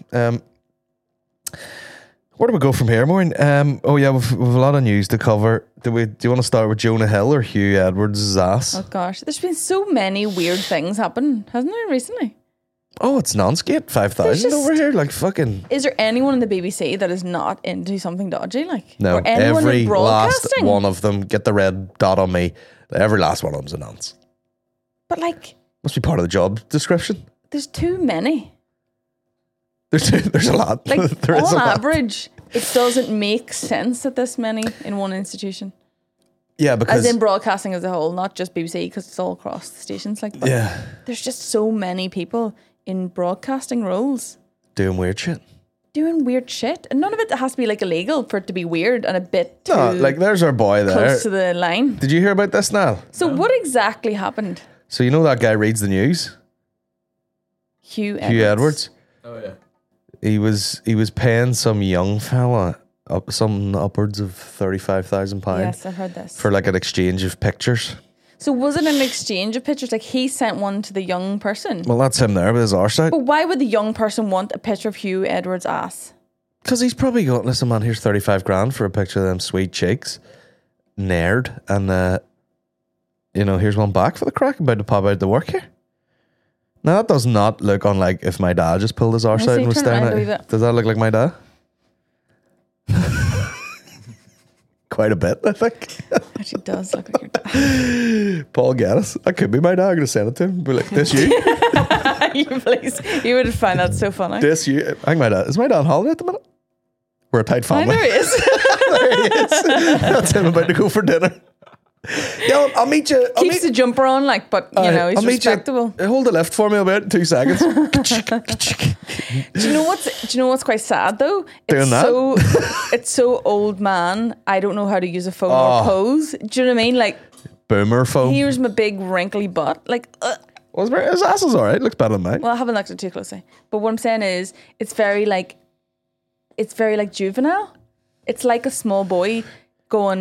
Where do we go from here, Maureen? Oh yeah, we've a lot of news to cover. Do you want to start with Jonah Hill or Hugh Edwards' ass? Oh gosh, there's been so many weird things happen, hasn't there, recently? Oh, it's Nonsgate 5,000 There's over here. Like fucking Is there anyone in the BBC that is not into something dodgy? Like, no. or anyone Every in last broadcasting? one of them, get the red dot on me. Every last one of them's a nonce. But like, Must be part of the job description. there's too many. There's a lot. Like There is on a lot. average, it doesn't make sense that this many in one institution. Yeah, As because in broadcasting as a whole, not just BBC, because it's all across the stations. Like, but yeah, there's just so many people in broadcasting roles doing weird shit. doing weird shit, and none of it has to be like illegal for it to be weird and a bit too No, like there's our boy there. close to the line. Did you hear about this now? So what exactly happened? So you know that guy reads the news, Hugh Hugh Edwards. Oh yeah. He was paying some young fella something upwards of £35,000 Yes, I've heard this. for like an exchange of pictures. So was it an exchange of pictures? Like he sent one to the young person? Well, that's him there with his arse out. But why would the young person want a picture of Hugh Edwards' ass? Because he's probably going, listen, man, here's 35 grand for a picture of them sweet cheeks. Nerd. And, here's one back for the crack. About to pop out to work here. Now, that does not look unlike if my dad just pulled his arse Let out me and was see, turn staring around a at wee you. bit. Does that look like my dad? Quite a bit, I think. Actually does look like your dad. Paul Gaddis. That could be my dad. I'm going to send it to him. Be like, this you? You please. You would find that so funny. This you? I think my dad. Is my dad on holiday at the minute? We're a tight Oh, family. there he is. There he is. That's him about to go for dinner. Yeah, I'll meet you. Keeps the jumper on, like, but he's I'll meet respectable. you. Hold the lift for me about 2 seconds. Do you know what's quite sad though? Doing It's it's so old man. I don't know how to use a phone or pose. Do you know what I mean? Like, Boomer phone. here's my big wrinkly butt. Like, His ass is alright. Looks better than mine. well, I haven't looked at it too closely. But what I'm saying is, it's very like juvenile. It's like a small boy going,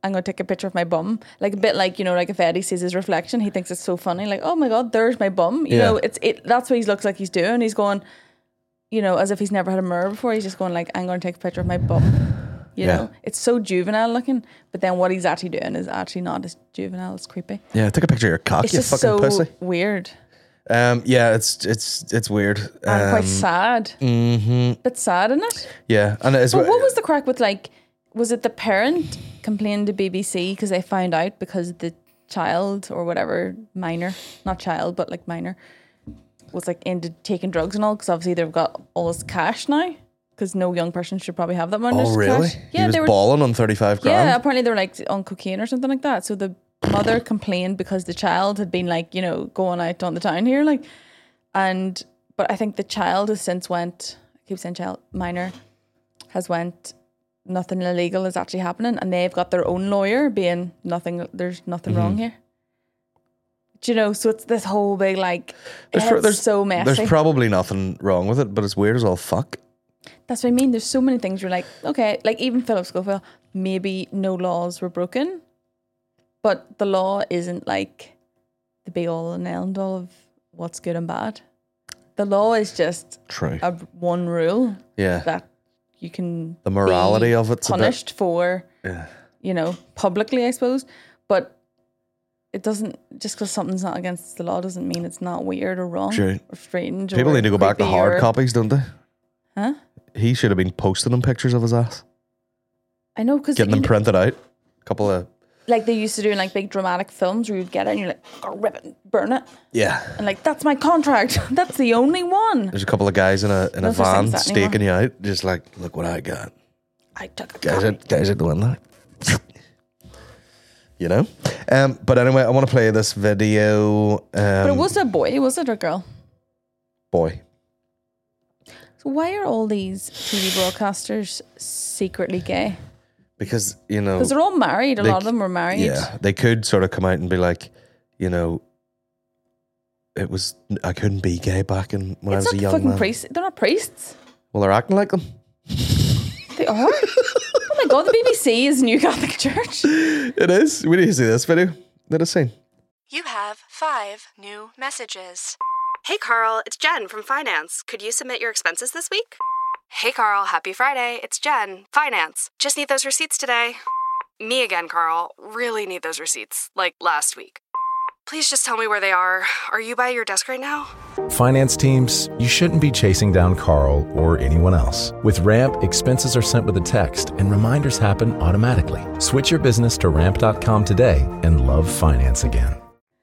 I'm going to take a picture of my bum. Like a bit like, you know, like if Eddie sees his reflection, he thinks it's so funny. Like, oh my God, there's my bum. You know, that's what he looks like he's doing. He's going, you know, as if he's never had a mirror before. He's just going like, I'm going to take a picture of my bum. You know, it's so juvenile looking. But then what he's actually doing is actually not as juvenile. It's creepy. Yeah, take a picture of your cock, It's you just fucking so pussy. weird. Yeah, it's weird. And quite sad. Mm-hmm. Bit sad, isn't it? Yeah, and it's But what was the crack with like, was it the parent complained to BBC because they found out because the child or whatever, minor, not child, but like minor, was like into taking drugs and all, because obviously they've got all this cash now, because no young person should probably have that much Oh, really? cash. Yeah, he was balling on 35 grand. Yeah, apparently they were like on cocaine or something like that. So the mother complained because the child had been like, you know, going out on the town here, like, but I think the child has since went, I keep saying child, minor, has went, nothing illegal is actually happening, and they've got their own lawyer being nothing, there's nothing wrong here. Do you know, so it's this whole big like, it's so messy. There's probably nothing wrong with it, but it's weird as all fuck. That's what I mean. There's so many things you're like, okay, like even Philip Schofield, maybe no laws were broken, but the law isn't like the be all and end all of what's good and bad. The law is just one rule that you can the morality be of it's punished for, you know, publicly, I suppose. But it doesn't, just because something's not against the law doesn't mean it's not weird or wrong or strange. People need to go back to hard creepy copies, don't they? Huh? He should have been posting them pictures of his ass. I know, because getting them printed out. A couple of like they used to do in like big dramatic films where you'd get it and you're like, gotta rip it and burn it. Yeah. And like, that's my contract. That's the only one. There's a couple of guys in a No such van thing as that staking anymore. you out, just like, look what I got. I took a Guys are doing that. You know? But anyway, I want to play this video. But it was a boy, was it, or girl? Boy. So why are all these TV broadcasters secretly gay? Because, you know... Because they're all married. A lot of them were married. Yeah, they could sort of come out and be like, you know, I couldn't be gay back when I was a young fucking man. priests. They're not priests. Well, they're acting like them. They are? Oh my God, the BBC is New Catholic Church. It is. We need to see this video. Let us see. You have 5 new messages. Hey Carl, it's Jen from Finance. Could you submit your expenses this week? Hey Carl, happy Friday. It's Jen, Finance. Just need those receipts today. Me again, Carl. Really need those receipts, like last week. Please just tell me where they are. Are you by your desk right now? Finance teams, you shouldn't be chasing down Carl or anyone else. With Ramp, expenses are sent with a text and reminders happen automatically. Switch your business to ramp.com today and love finance again.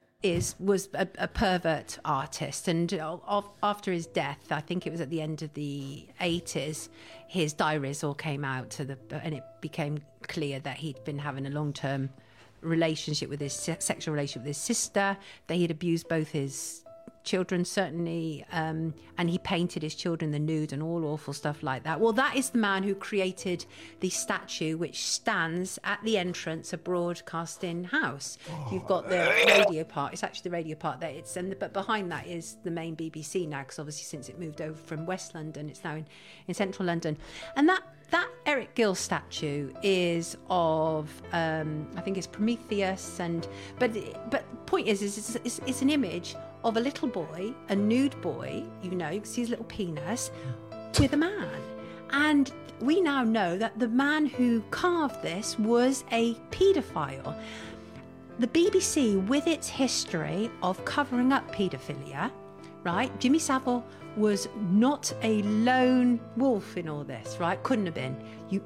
Was a pervert artist, and after his death, I think it was at the end of the 80s, his diaries all came out and it became clear that he'd been having a long-term relationship with sexual relationship with his sister, that he'd abused both his children, certainly, and he painted his children the nude and all awful stuff like that. Well, that is the man who created the statue which stands at the entrance of Broadcasting House. You've got the radio part. It's actually the radio part there. But behind that is the main BBC now, because obviously since it moved over from West London, it's now in central London. And that Eric Gill statue is of, I think it's Prometheus, but point is it's an image of a little boy, a nude boy, you know, you can see his little penis, with a man. And we now know that the man who carved this was a paedophile. The BBC, with its history of covering up paedophilia, right? Jimmy Savile was not a lone wolf in all this, right? Couldn't have been.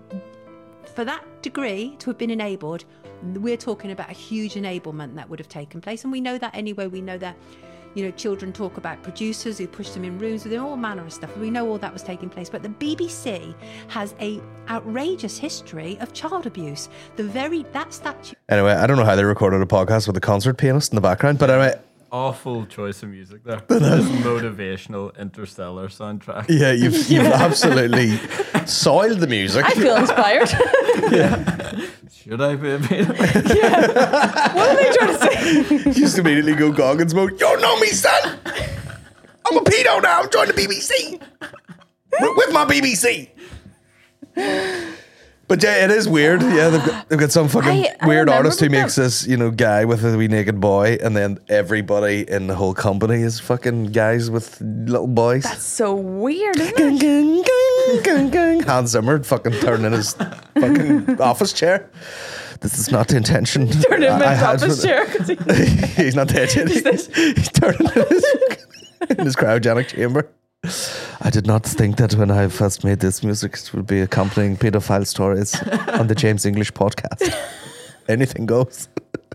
For that degree to have been enabled, we're talking about a huge enablement that would have taken place. And we know that anyway. We know that, you know, children talk about producers who pushed them in rooms with all manner of stuff. We know all that was taking place. But the BBC has a outrageous history of child abuse. That statue... Anyway, I don't know how they recorded a podcast with a concert pianist in the background, but anyway... Awful choice of music there. This motivational Interstellar soundtrack. Yeah, you've absolutely soiled the music. I feel inspired. Yeah. Should I be a pedo? Yeah. What are they trying to say? You just immediately go Goggins mode. You don't know me, son. I'm a pedo now. I'm joining the BBC. With my BBC. But yeah, it is weird. Yeah, they've got some fucking I weird remember artist who that. makes this, guy with a wee naked boy, and then everybody in the whole company is fucking guys with little boys. That's so weird, isn't Gang, it? gang, gang, gang, gang. Hans Zimmer fucking turning in his fucking office chair. This is not the intention. Turn him in I his had office for chair. He's not dead yet. He's turning in his cryogenic chamber. I did not think that when I first made this music, it would be accompanying pedophile stories on the James English podcast. Anything goes.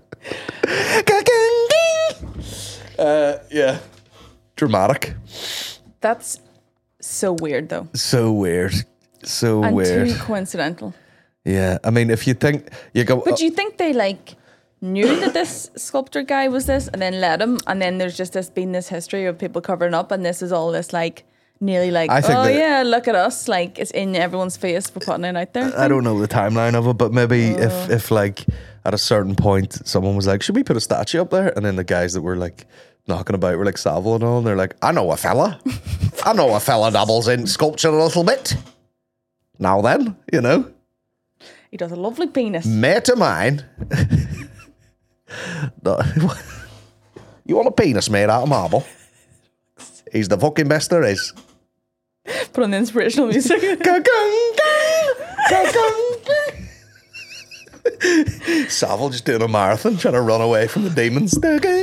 Yeah. Dramatic. That's so weird, though. So weird. So And weird. too coincidental. Yeah. I mean, if you think you go. But do you think they knew that this sculptor guy was this and then let him, and then there's just this history of people covering up, and this is all this nearly I think that- yeah, look at us, it's in everyone's face for putting it out there. I don't know the timeline of it, but maybe if at a certain point someone was like, should we put a statue up there? And then the guys that were knocking about were like Savile and all, and they're like, I know a fella dabbles in sculpture a little bit. Now then, He does a lovely penis. mate of mine. No. You want a penis made out of marble? He's the fucking best there is. Put on the inspirational music. Savile just doing a marathon, trying to run away from the demons.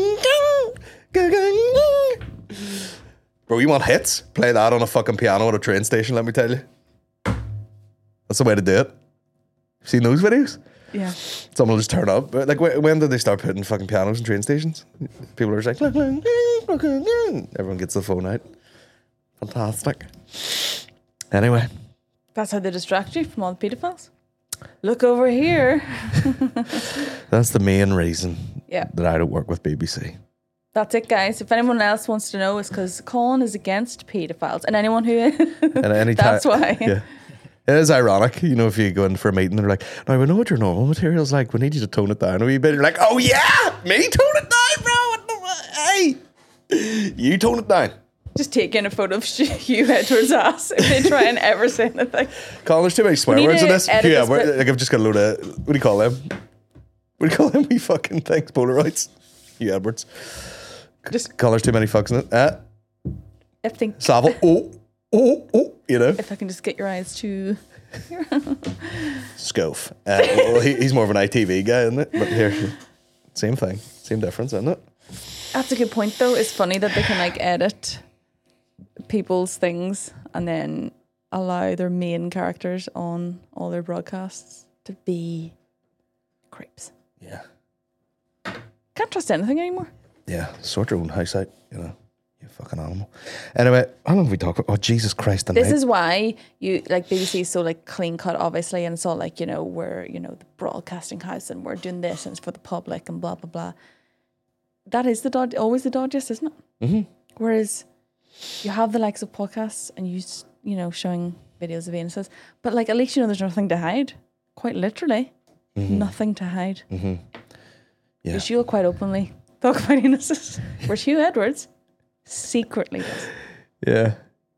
Bro, you want hits? Play that on a fucking piano at a train station, let me tell you. That's the way to do it. Seen those videos? Yeah. Someone will just turn up. Like, when did they start putting fucking pianos in train stations? People are just like, everyone gets the phone out. Fantastic. Anyway. That's how they distract you from all the pedophiles. Look over here. That's the main reason Yeah. that I don't work with BBC. That's it, guys. If anyone else wants to know, it's because Colin is against pedophiles. And anyone who And any That's why. Yeah. It is ironic, if you go in for a meeting, they're like, now we know what your normal material's like. We need you to tone it down a wee bit. You're like, oh yeah, me tone it down, bro. Hey, you tone it down. just take in a photo of Hugh Edwards' ass if they try and ever say anything. Colin, there's too many swear We need words in to this. edit Yeah, this bit. like I've just got a load of, what do you call them? What do you call them? We fucking things, Polaroids. Hugh Edwards. Just Colin, there's too many fucks in it. I think Savile, you know. if I can just get your eyes to Scove. Well, he's more of an ITV guy, isn't it? But here, same thing, same difference, isn't it? That's a good point, though. It's funny that they can like edit people's things and then allow their main characters on all their broadcasts to be creeps. Yeah. Can't trust anything anymore. Yeah, sort your own house out, you know. You fucking animal. Anyway, how long have we talked about? Oh, Jesus Christ. This is why you like BBC is so like clean cut, obviously, and it's all like, you know, we're, you know, the broadcasting house and we're doing this and it's for the public and blah blah blah. That is always the dodgiest, isn't it? Mm-hmm. Whereas you have the likes of podcasts and you know, showing videos of anuses, but like at least you know there's nothing to hide. Quite literally, nothing to hide. Mm-hmm. Yeah. Because you'll quite openly talk about anuses. Whereas Hugh Edwards secretly does. Yeah.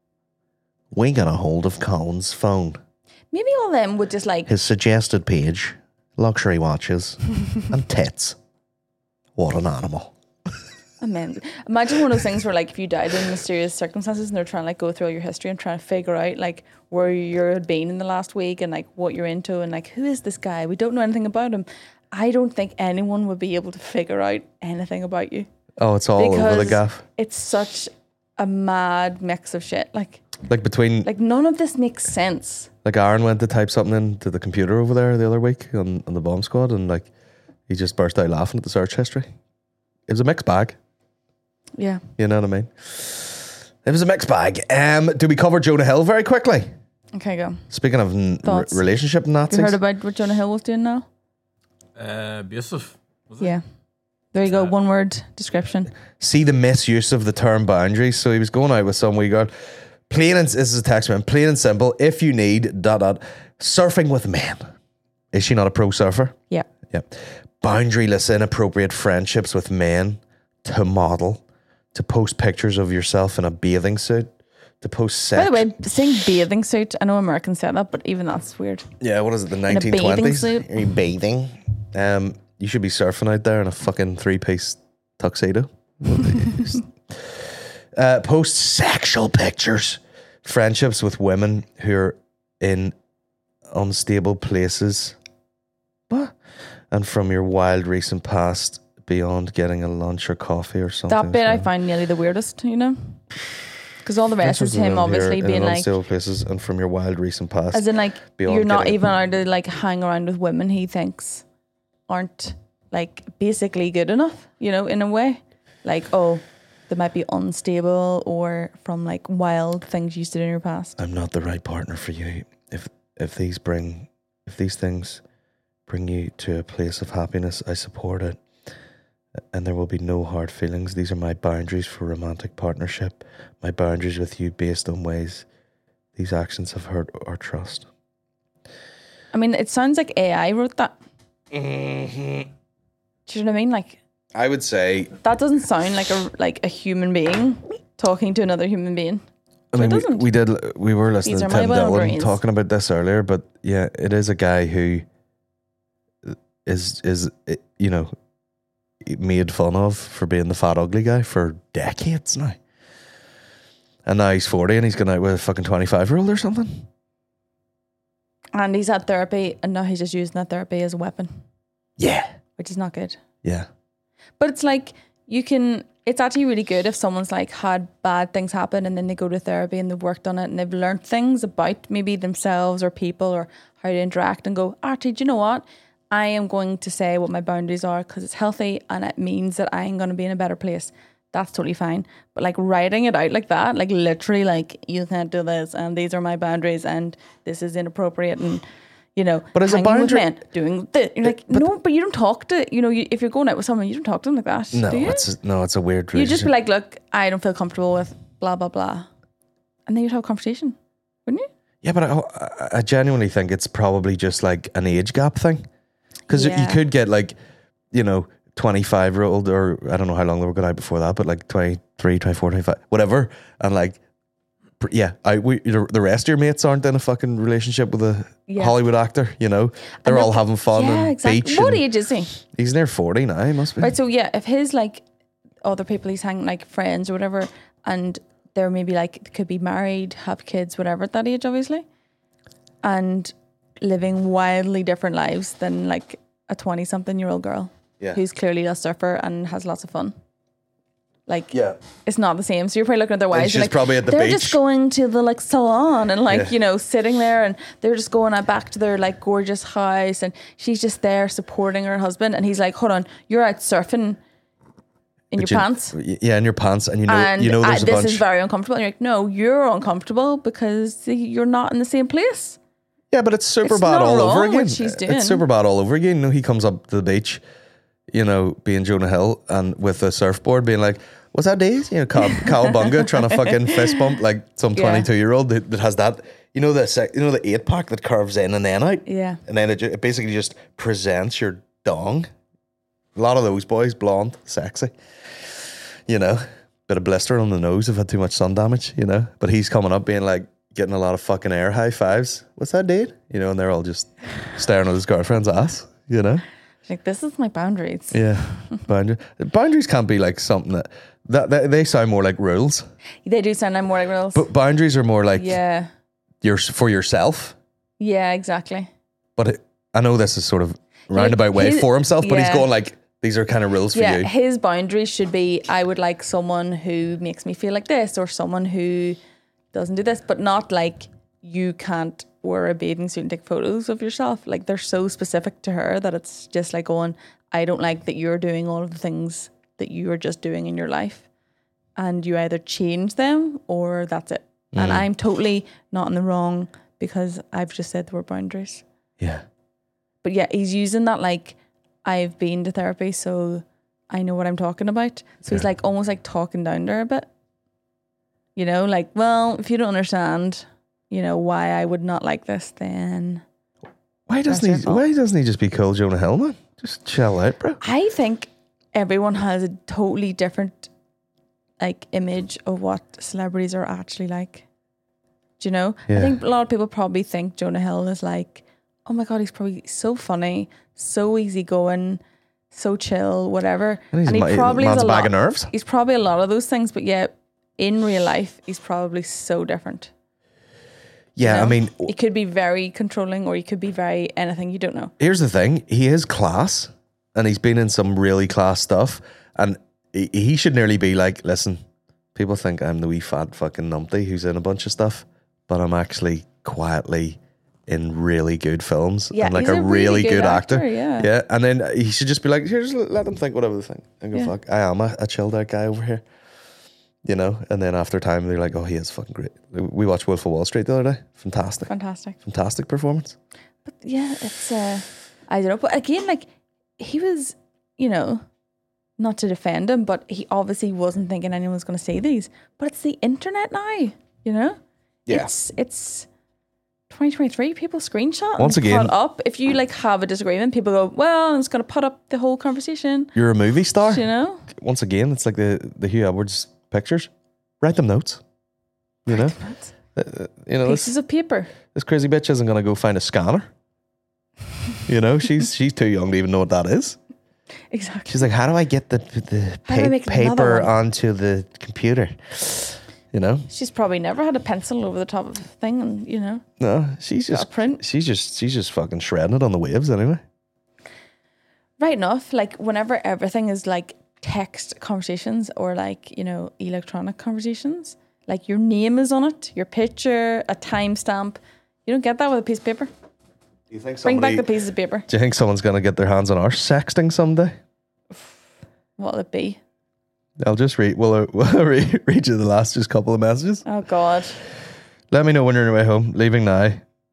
We got a hold of Colin's phone. Maybe all them would just like His suggested page, luxury watches, and tits. What an animal. amend. Imagine one of those things where like if you died in mysterious circumstances and they're trying to like go through all your history and trying to figure out like where you've been in the last week and like what you're into and like who is this guy? We don't know anything about him. I don't think anyone would be able to figure out anything about you. Oh, it's all over the Because gaff. It's such a mad mix of shit. Like Between, none of this makes sense. like Aaron went to type something into the computer over there the other week on the bomb squad, and like he just burst out laughing at the search history. It was a mixed bag. Yeah. You know what I mean? It was a mixed bag. Do we cover Jonah Hill very quickly? Okay, go. Speaking of Thoughts? relationship Nazis. You heard about what Jonah Hill was doing now? Abusive. Was it? Yeah. There you go. One word description. See the misuse of the term boundaries. So he was going out with some wee girl. Plain and, this is a text man. Plain and simple. If you need ... surfing with men. Is she not a pro surfer? Yeah. Yeah. Boundaryless, inappropriate friendships with men to model, to post pictures of yourself in a bathing suit, to post By sex. the way, saying bathing suit, I know Americans say that, but even that's weird. Yeah, what is it, the In a bathing 1920s? suit. Are you bathing? You should be surfing out there in a fucking 3-piece tuxedo. Post sexual pictures. Friendships with women who are in unstable places. What? And from your wild recent past beyond getting a lunch or coffee or something. That bit I find nearly the weirdest, you know? Because all the rest is him obviously being like, unstable places and from your wild recent past. as in like, beyond you're not getting- even allowed to like hang around with women he thinks aren't like basically good enough, you know, in a way. Like, oh, they might be unstable or from like wild things you did in your past. I'm not the right partner for you. If these things bring you to a place of happiness, I support it. And there will be no hard feelings. These are my boundaries for romantic partnership. My boundaries with you based on ways these actions have hurt our trust. I mean, it sounds like AI wrote that. Mm-hmm. Do you know what I mean? Like, I would say, that doesn't sound like a human being talking to another human being. I mean, it doesn't. we were listening These to are my Tim Dillon boundaries. talking about this earlier, but yeah, it is a guy who is you know, made fun of for being the fat ugly guy for decades now. And now he's 40 and he's going out with a fucking 25-year-old or something. And he's had therapy, and now he's just using that therapy as a weapon. Yeah. Which is not good. Yeah. But it's like, it's actually really good if someone's like had bad things happen and then they go to therapy and they've worked on it and they've learned things about maybe themselves or people or how to interact and go, actually, do you know what? I am going to say what my boundaries are because it's healthy and it means that I'm going to be in a better place. That's totally fine. But like writing it out like that, like literally like, you can't do this and these are my boundaries and this is inappropriate and, you know, but as a hanging with boundary, men, doing this. You're like, no, but you don't talk to, you know, if you're going out with someone, you don't talk to them like that. no, do you? it's a weird You just relationship. be like, look, I don't feel comfortable with blah, blah, blah. And then you'd have a conversation, wouldn't you? Yeah, but I genuinely think it's probably just like an age gap thing. Because you could get like, you know, 25-year-old, or I don't know how long they were going out before that, but like 23, 24, 25, whatever. And like, the rest of your mates aren't in a fucking relationship with a Hollywood actor, you know? They're all having fun and beach. What and age is he? He's near 40 now, he must be. Right, so yeah, if his like other people he's hanging, like friends or whatever, and they're maybe like, could be married, have kids, whatever at that age, obviously, and living wildly different lives than like a 20-something-year-old girl who's clearly a surfer and has lots of fun. Like, it's not the same. So you're probably looking at their wives. she's Like, probably at the they're beach. just going to the like salon and like, you know, sitting there, and they're just going back to their like gorgeous house, and she's just there supporting her husband. And he's like, hold on, you're out surfing in your pants. Yeah, in your pants. And you know there's a this bunch. is very uncomfortable. And you're like, no, you're uncomfortable because you're not in the same place. Yeah, but it's super It's bad not all wrong over what again. she's doing. It's super bad all over again. You know, he comes up to the beach, you know, being Jonah Hill and with a surfboard being like, what's that, Dave? You know, cowabunga, trying to fucking fist bump like some 22-year-old that has that, you know, the 8-pack that curves in and then out. Yeah. And then it basically just presents your dong. A lot of those boys, blonde, sexy. You know, bit of blister on the nose, have had too much sun damage, you know. But he's coming up being like, getting a lot of fucking air high fives. What's that, Dave? You know, and they're all just staring at his girlfriend's ass, you know? Like, this is my boundaries. Yeah. Boundaries can't be like something that they sound more like rules. They do sound like more like rules. But boundaries are more like for yourself. Yeah, exactly. But I know this is sort of roundabout way for himself, but he's going like, these are kind of rules for you. His boundaries should be, I would like someone who makes me feel like this, or someone who doesn't do this, but not like you can't wear a bathing suit and take photos of yourself. Like, they're so specific to her that it's just like going, I don't like that you're doing all of the things that you are just doing in your life, and you either change them or that's it. And I'm totally not in the wrong because I've just said the word boundaries. Yeah. But yeah, he's using that like, I've been to therapy, so I know what I'm talking about. So he's like almost like talking down to her a bit. You know, like, well, if you don't understand, you know, why I would not like this, then why doesn't he just be cool Jonah Hill, man? Just chill out, bro. I think everyone has a totally different like image of what celebrities are actually like. Do you know? Yeah. I think a lot of people probably think Jonah Hill is like, oh my God, he's probably so funny, so easygoing, so chill, whatever. And he probably man's is a bag lot. of nerves. He's probably a lot of those things, but yeah, in real life, he's probably so different. Yeah, You know? I mean, he could be very controlling, or he could be very anything. You don't know. here's the thing. He is class, and he's been in some really class stuff, and he should nearly be like, listen, people think I'm the wee fat fucking numpty who's in a bunch of stuff, but I'm actually quietly in really good films, Yeah, and like he's a really good actor. yeah. And then he should just be like, here, just let them think whatever they think. And go, Yeah. fuck, I am a chilled out guy over here. You know, and then after time, they're like, oh, he is fucking great. We watched Wolf of Wall Street the other day. Fantastic performance. But yeah, it's, I don't know. But again, like, he was, you know, not to defend him, but he obviously wasn't thinking anyone was going to see these. But it's the internet now, you know? Yeah. It's 2023. People screenshot Once and again- put up. If you like have a disagreement, people go, well, I'm just going to put up the whole conversation. You're a movie star. You know? Once again, it's like the Hugh Edwards pictures. Write them notes. You know? You know, Pieces of paper. this crazy bitch isn't going to go find a scanner. You know, she's too young to even know what that is. Exactly. She's like, how do I get the How do I make another paper one? onto the computer? You know? She's probably never had a pencil over the top of the thing, and you know. No, she's Got a just print. she's just fucking shredding it on the waves anyway. Right enough, like whenever everything is like text conversations or like, you know, electronic conversations, like your name is on it, your picture, a timestamp. You don't get that with a piece of paper. Do you think Bring back somebody- the pieces of paper. Do you think someone's gonna get their hands on our sexting someday? What'll it be? I'll just read. Will I read you the last just couple of messages? Oh God. Let me know when you're on your way home. Leaving now.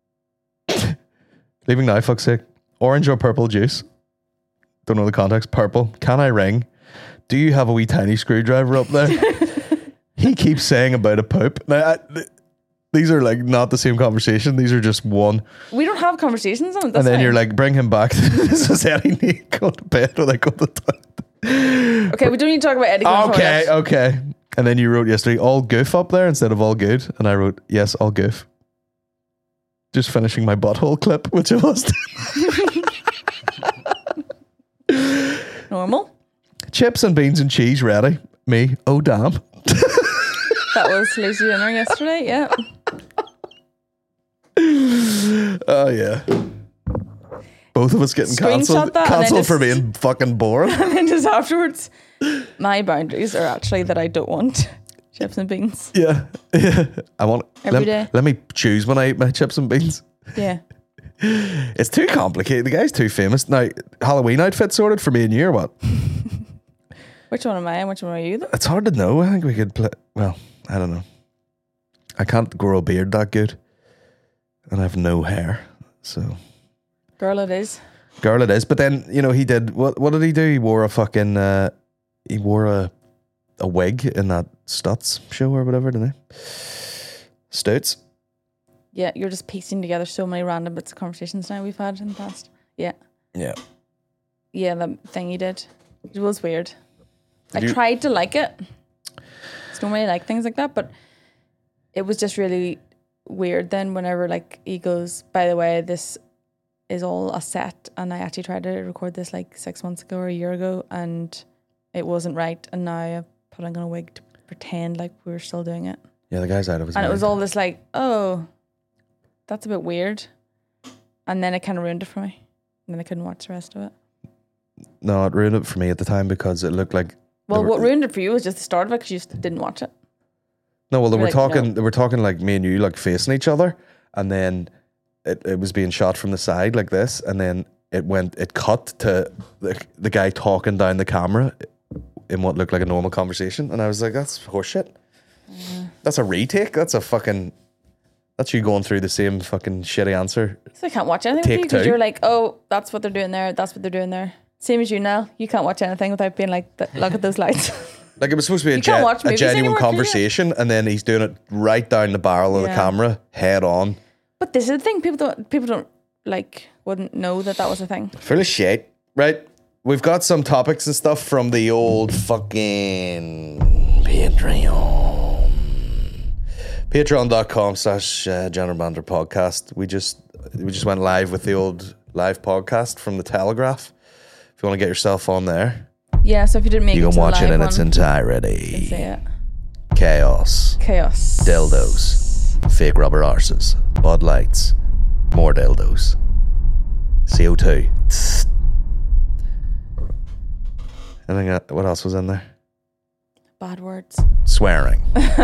Leaving now, fuck's sake. Orange or purple juice? Don't know the context. Purple. Can I ring? Do you have a wee tiny screwdriver up there? He keeps saying about a poop. Now, these are like not the same conversation. These are just one. We don't have conversations on it. That's And then fine. you're like, bring him back. This is Eddie need to go to bed when I go to the toilet. okay, we don't need to talk about Eddie. going Okay, forward. okay. And then you wrote yesterday, all goof up there instead of all good. And I wrote, yes, all goof. Just finishing my butthole clip, which I was. Normal. Chips and beans and cheese ready. Me, oh damn. That was lazy dinner yesterday. Yeah. Oh yeah. Both of us getting Screenshot cancelled. that and then Cancelled for just- being fucking boring. And then just afterwards, my boundaries are actually that I don't want chips and beans. Yeah. Yeah. I want Every day. Let me choose when I eat my chips and beans. Yeah. It's too complicated. The guy's too famous. Now, Halloween outfit sorted for me and you or what? Which one am I and which one are you? Though? It's hard to know. I think we could play. Well, I don't know. I can't grow a beard that good. And I have no hair. So, Girl, it is. girl, it is. But then, you know, he did. What did he do? He wore a fucking. He wore a wig in that Stutz show or whatever, didn't he? Stutz. Yeah, you're just piecing together so many random bits of conversations now we've had in the past. Yeah. Yeah. Yeah, the thing he did. It was weird. Did I you- tried to like it. I don't really like things like that, but it was just really weird then whenever like he goes, by the way, this is all a set and I actually tried to record this like 6 months ago or a year ago and it wasn't right and now I put on a wig to pretend like we were still doing it. Yeah, the guy's out of his And mind. it was all this like, oh, that's a bit weird. And then it kind of ruined it for me. And then I couldn't watch the rest of it. No, it ruined it for me at the time because it looked like. Well, they were- what ruined it for you was just the start of it because you just didn't watch it. No, well, they We're were like, talking. no. They were talking like me and you, like facing each other, and then it was being shot from the side like this, and then it cut to the guy talking down the camera in what looked like a normal conversation, and I was like, that's horseshit. That's a retake. That's you going through the same fucking shitty answer. So I can't watch anything Take with you because two. you're like, oh, that's what they're doing there. That's what they're doing there. Same as you now. You can't watch anything without being like, look at those lights. Like it was supposed to be You can't watch a movies genuine anymore, can you? conversation, and then he's doing it right down the barrel of the Yeah. camera, head on. But this is the thing. People don't like, wouldn't know that was a thing. Full of shit, right? We've got some topics and stuff from the old fucking Patreon. Patreon.com/Jenner Bander podcast. We just went live with the old live podcast from the Telegraph. If you want to get yourself on there, Yeah, so if you didn't make you it can to the watch it live in one, its you can entirety. see it. Chaos. Dildos. Fake rubber arses. Bud Lights. More dildos. CO2. I think what else was in there? Bad words. Swearing.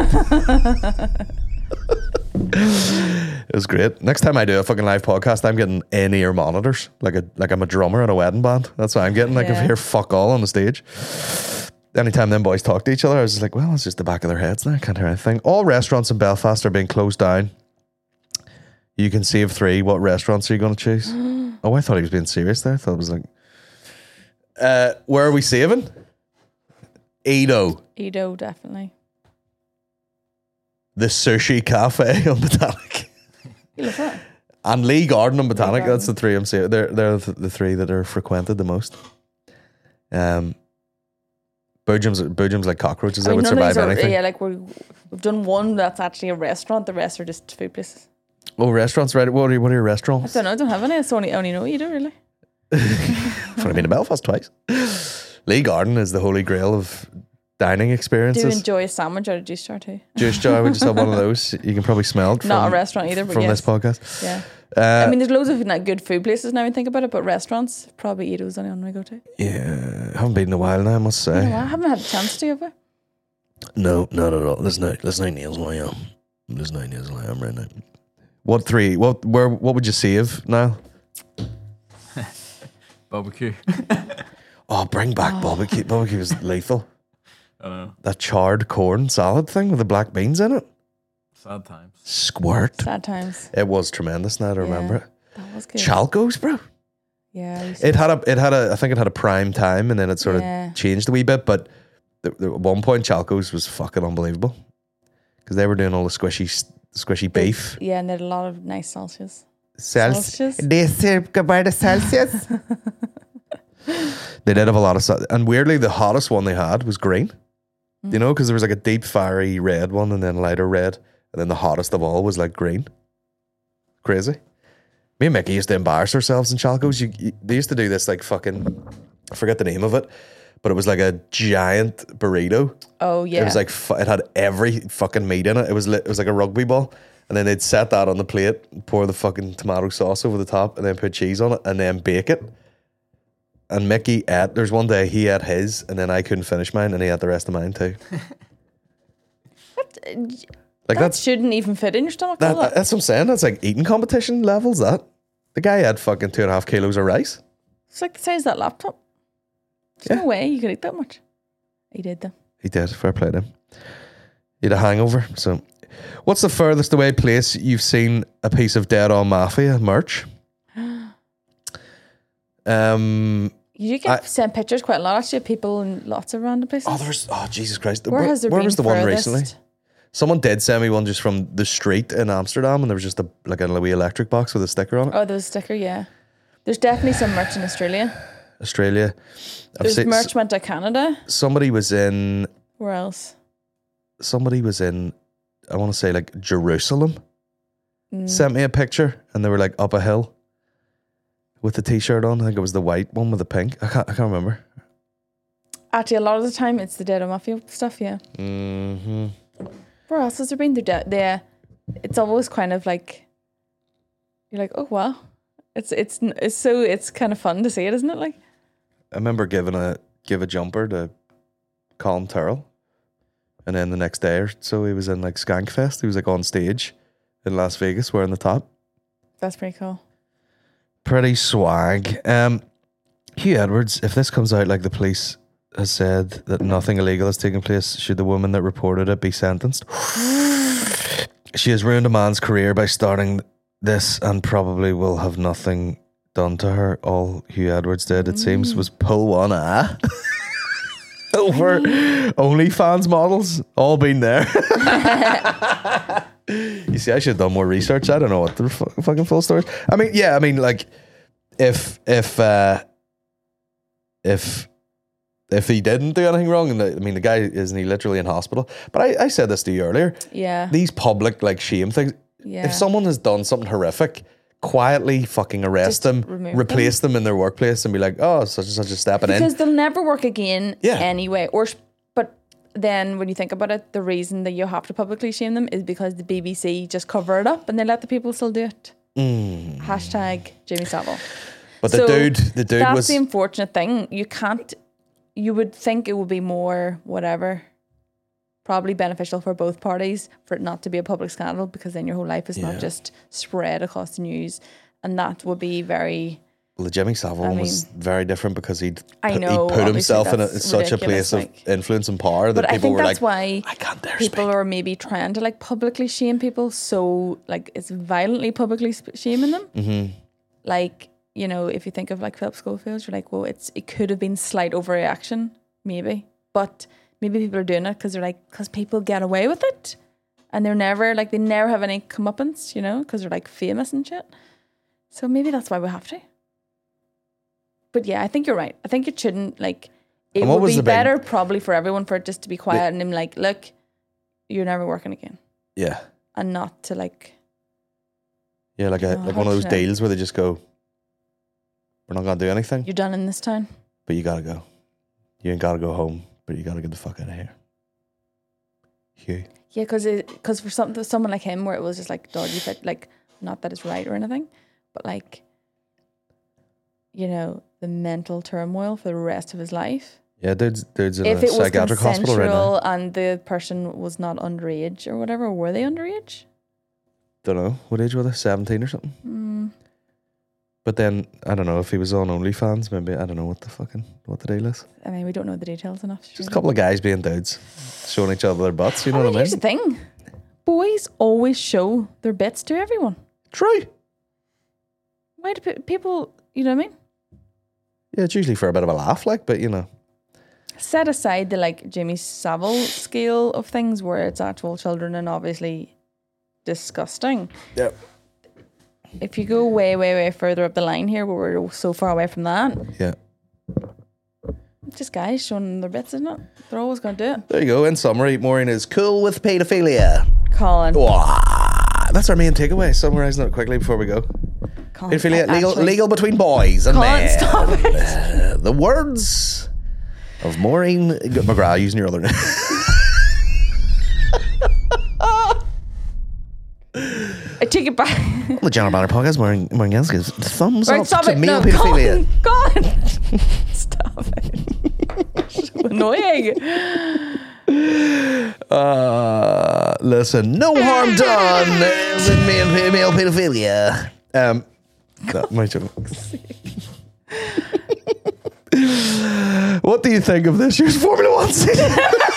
It was great. Next time I do a fucking live podcast, I'm getting in-ear monitors, like I'm a drummer in a wedding band. That's what I'm getting. I can hear fuck all on the stage. Anytime them boys talk to each other, I was just like, well, it's just the back of their heads now. I can't hear anything. All restaurants in Belfast are being closed down. You can save 3. What restaurants are you going to choose? Oh, I thought he was being serious there. I thought it was like, where are we saving? Edo. Edo, definitely. The Sushi Cafe on Botanic. You love that. And Lee Garden on Botanic. Garden. That's the 3 I'm saying. They're the 3 that are frequented the most. Boojum's like cockroaches that would none of survive these are- anything. Yeah, like we've done one that's actually a restaurant. The rest are just food places. Oh, restaurants, right? What are your restaurants? I don't have any. I only know Edo, really. I've only been to Belfast twice. Lee Garden is the holy grail of dining experiences. Do enjoy a sandwich or a juice jar too. Juice jar, we just have one of those. You can probably smell it. Not a restaurant either, but from yes. this podcast. Yeah. I mean, there's loads of good food places now when you think about it, but restaurants, probably Edo's the only one I go to. Yeah, I haven't been in a while now, I must say. I haven't had a chance to, have I? No, not at all. There's no nails where I am. There's no nails where I am right now. What 3? What would you save now? Barbecue. Oh, bring back barbecue. Barbecue was lethal. I know. That charred corn salad thing with the black beans in it. Sad times. Squirt. Sad times. It was tremendous now to remember it. That was good. Chalco's, bro. Yeah. I think it had a prime time and then it sort of changed a wee bit, but at one point Chalco's was fucking unbelievable. Because they were doing all the squishy beef. Yeah, and they had a lot of nice salsas. Celsius. They did have a lot of and weirdly the hottest one they had was green. You know, because there was like a deep fiery red one and then lighter red, and then the hottest of all was like green. Crazy. Me and Mickey used to embarrass ourselves in Chalco's. They used to do this like fucking, I forget the name of it, but it was like a giant burrito. Oh yeah. It was like it had every fucking meat in it. It was like a rugby ball, and then they'd set that on the plate, pour the fucking tomato sauce over the top, and then put cheese on it, and then bake it. And Mickey ate. There's one day he ate his, and then I couldn't finish mine, and he ate the rest of mine too. That shouldn't even fit in your stomach. That's what I'm saying. That's like eating competition levels. That the guy had fucking 2.5 kilos of rice. It's like the size of that laptop. There's no way you could eat that much. He did though. He did. Fair play to him. He had a hangover. So, what's the furthest away place you've seen a piece of Dead On Mafia merch? You get sent pictures quite a lot actually of people in lots of random places. Jesus Christ. Where has there where been was the one furthest? recently? Someone did send me one just from the street in Amsterdam, and there was just a wee electric box with a sticker on it. Oh, there's a sticker, yeah. There's definitely some merch in Australia. Australia. There's merch went to Canada. Somebody was in. Where else? Somebody was in, I want to say like Jerusalem. Sent me a picture, and they were like up a hill with the t-shirt on. I think it was the white one with the pink. I can't remember. Actually, a lot of the time it's the Dead On Mafia stuff, yeah. Mm-hmm. Where else has there been? It's always kind of like, you're like, oh wow, it's kind of fun to see it, isn't it? Like, I remember give a jumper to Colin Turrell, and then the next day or so he was in like Skankfest. He was like on stage in Las Vegas wearing the top. That's pretty cool. Pretty swag. Hugh Edwards, if this comes out like the police has said that nothing illegal has taken place, should the woman that reported it be sentenced? She has ruined a man's career by starting this and probably will have nothing done to her. All Hugh Edwards did, it seems, was pull one over OnlyFans models. All been there. You see, I should have done more research. I don't know what the fucking full story is. I mean, like, if if he didn't do anything wrong, and the guy isn't he literally in hospital? But I said this to you earlier. Yeah. These public like shame things. Yeah. If someone has done something horrific, quietly fucking arrest them, replace them in their workplace, and be like, oh, such and such is stepping in. Because they'll never work again Yeah. anyway. But then when you think about it, the reason that you have to publicly shame them is because the BBC just cover it up and they let the people still do it. Hashtag Jimmy Savile. But the dude that's was the unfortunate thing. You would think it would be more whatever, probably beneficial for both parties for it not to be a public scandal, because then your whole life is not just spread across the news, and that would be very. Well, the Jimmy Savile one was very different because he put obviously himself in that's such a ridiculous, place of influence and power that But I people think were that's like, why I can't dare people speak. are maybe trying to like publicly shame people, so like it's violently publicly shaming them. Mm-hmm. Like, you know, if you think of like Philip Schofield, you're like, well, it could have been slight overreaction, maybe, but maybe people are doing it because people get away with it, and they never have any comeuppance, you know, because they're like famous and shit. So maybe that's why we have to. But yeah, I think you're right. I think it shouldn't like. It would be better probably for everyone for it just to be quiet and them like, look, you're never working again. Yeah. And not to like. Yeah, like one of those deals where they just go, we're not gonna do anything. You're done in this town. But you gotta go. You ain't gotta go home, but you gotta get the fuck out of here. Hugh. Yeah, because for someone like him, where it was just like dodgy fit, like not that it's right or anything, but like, you know, the mental turmoil for the rest of his life. Yeah, dude's in a psychiatric hospital right now. And the person was not underage or whatever, were they underage? Don't know. What age were they? 17 or something? But then, I don't know if he was on OnlyFans, maybe. I don't know what the deal is. I mean, we don't know the details enough. Just a couple of guys being dudes, showing each other their butts, you know what I mean? Here's the thing. Boys always show their bits to everyone. True. Why do people, you know what I mean? Yeah, it's usually for a bit of a laugh, like, but you know. Set aside the like Jimmy Savile scale of things where it's actual children and obviously disgusting. Yep. If you go way, way, way further up the line here where we're so far away from that. Yeah. Just guys showing their bits, isn't it? They're always going to do it. There you go. In summary, Maureen is cool with paedophilia. Colin. That's our main takeaway. Summarising it quickly before we go. Colin, Paedophilia, legal between boys and Colin, men. stop it. The words of Maureen McGrath, using your other name. I take it back. On the General Banner podcast, Maureen Gansky gives thumbs up stop to it. male No, paedophilia. Colin. Stop it. So annoying. Listen, no harm done with male paedophilia. That my joke. What do you think of this year's Formula One season?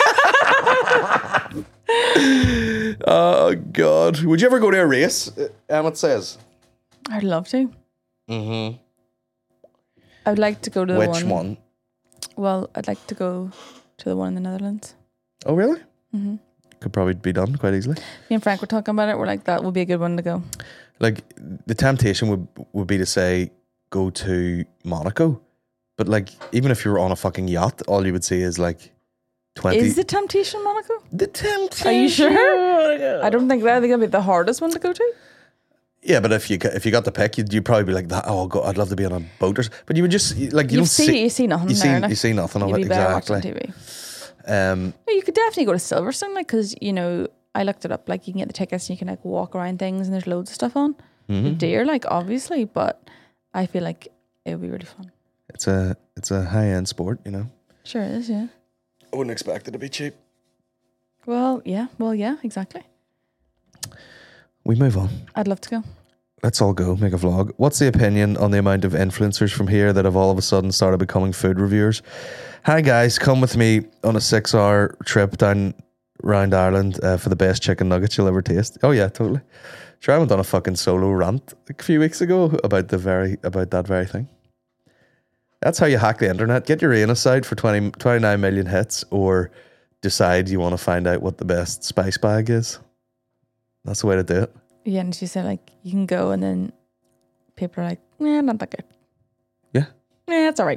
Oh God! Would you ever go to a race? Emmett says. I'd love to. Mm-hmm. I'd like to go to the one. Which one? Well, I'd like to go to the one in the Netherlands. Oh, really? Mm-hmm. Could probably be done quite easily. Me and Frank were talking about it. We're like, that would be a good one to go. Like, the temptation would be to say, go to Monaco. But, like, even if you were on a fucking yacht, all you would see is, like, 20... Is the temptation Monaco? The temptation. Are you sure? I don't think that. I think that'd be the hardest one to go to. Yeah, but if you got the pick, you'd probably be like, "That I'd love to be on a boat." But you would just like you see nothing. You there, see nothing of You'd it be better exactly. watching TV. You could definitely go to Silverstone, like, because you know I looked it up. Like, you can get the tickets and you can like walk around things, and there's loads of stuff on. Mm-hmm. The deer, like, obviously, but I feel like it would be really fun. It's a high end sport, you know. Sure it is, yeah. I wouldn't expect it to be cheap. Well, yeah, exactly. We move on. I'd love to go. Let's all go make a vlog. What's the opinion on the amount of influencers from here that have all of a sudden started becoming food reviewers? Hi guys, come with me on a 6-hour trip down around Ireland for the best chicken nuggets you'll ever taste. Oh yeah, totally. Sure, I went on a fucking solo rant a few weeks ago about that very thing. That's how you hack the internet. Get your anus out for 29 million hits, or decide you want to find out what the best spice bag is. That's the way to do it. Yeah, and she said, like, you can go, and then people are like, not that good. Yeah. It's all right.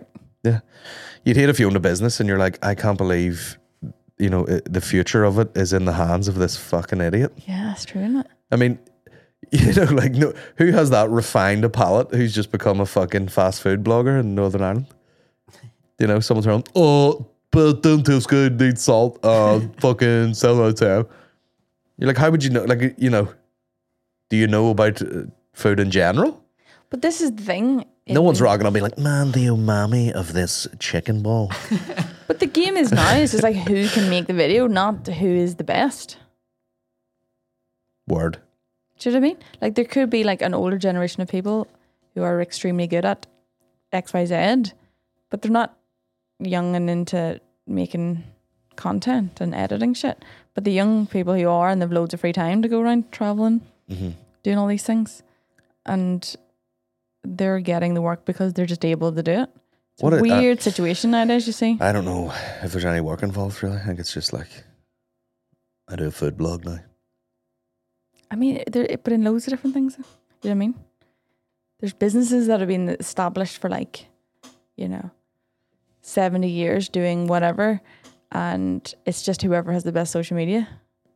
Yeah. You'd hate if you owned a business and you're like, I can't believe, the future of it is in the hands of this fucking idiot. Yeah, that's true, isn't it? I mean, who has that refined a palate who's just become a fucking fast food blogger in Northern Ireland? Someone's around, but don't taste good, need salt, fucking 7 out of 10. You're like, how would you know? Like, do you know about food in general? But this is the thing. No one's rocking on being like, man, the umami of this chicken ball. But the game is now, it's just like who can make the video, not who is the best. Word. Do you know what I mean? Like there could be like an older generation of people who are extremely good at XYZ, but they're not young and into making content and editing shit. But the young people who are, and they've loads of free time to go around traveling, doing all these things, and they're getting the work because they're just able to do it. It's a weird situation nowadays, you see. I don't know if there's any work involved, really. I think it's just like, I do a food blog now. I mean, but in loads of different things. You know what I mean? There's businesses that have been established for 70 years doing whatever, and it's just whoever has the best social media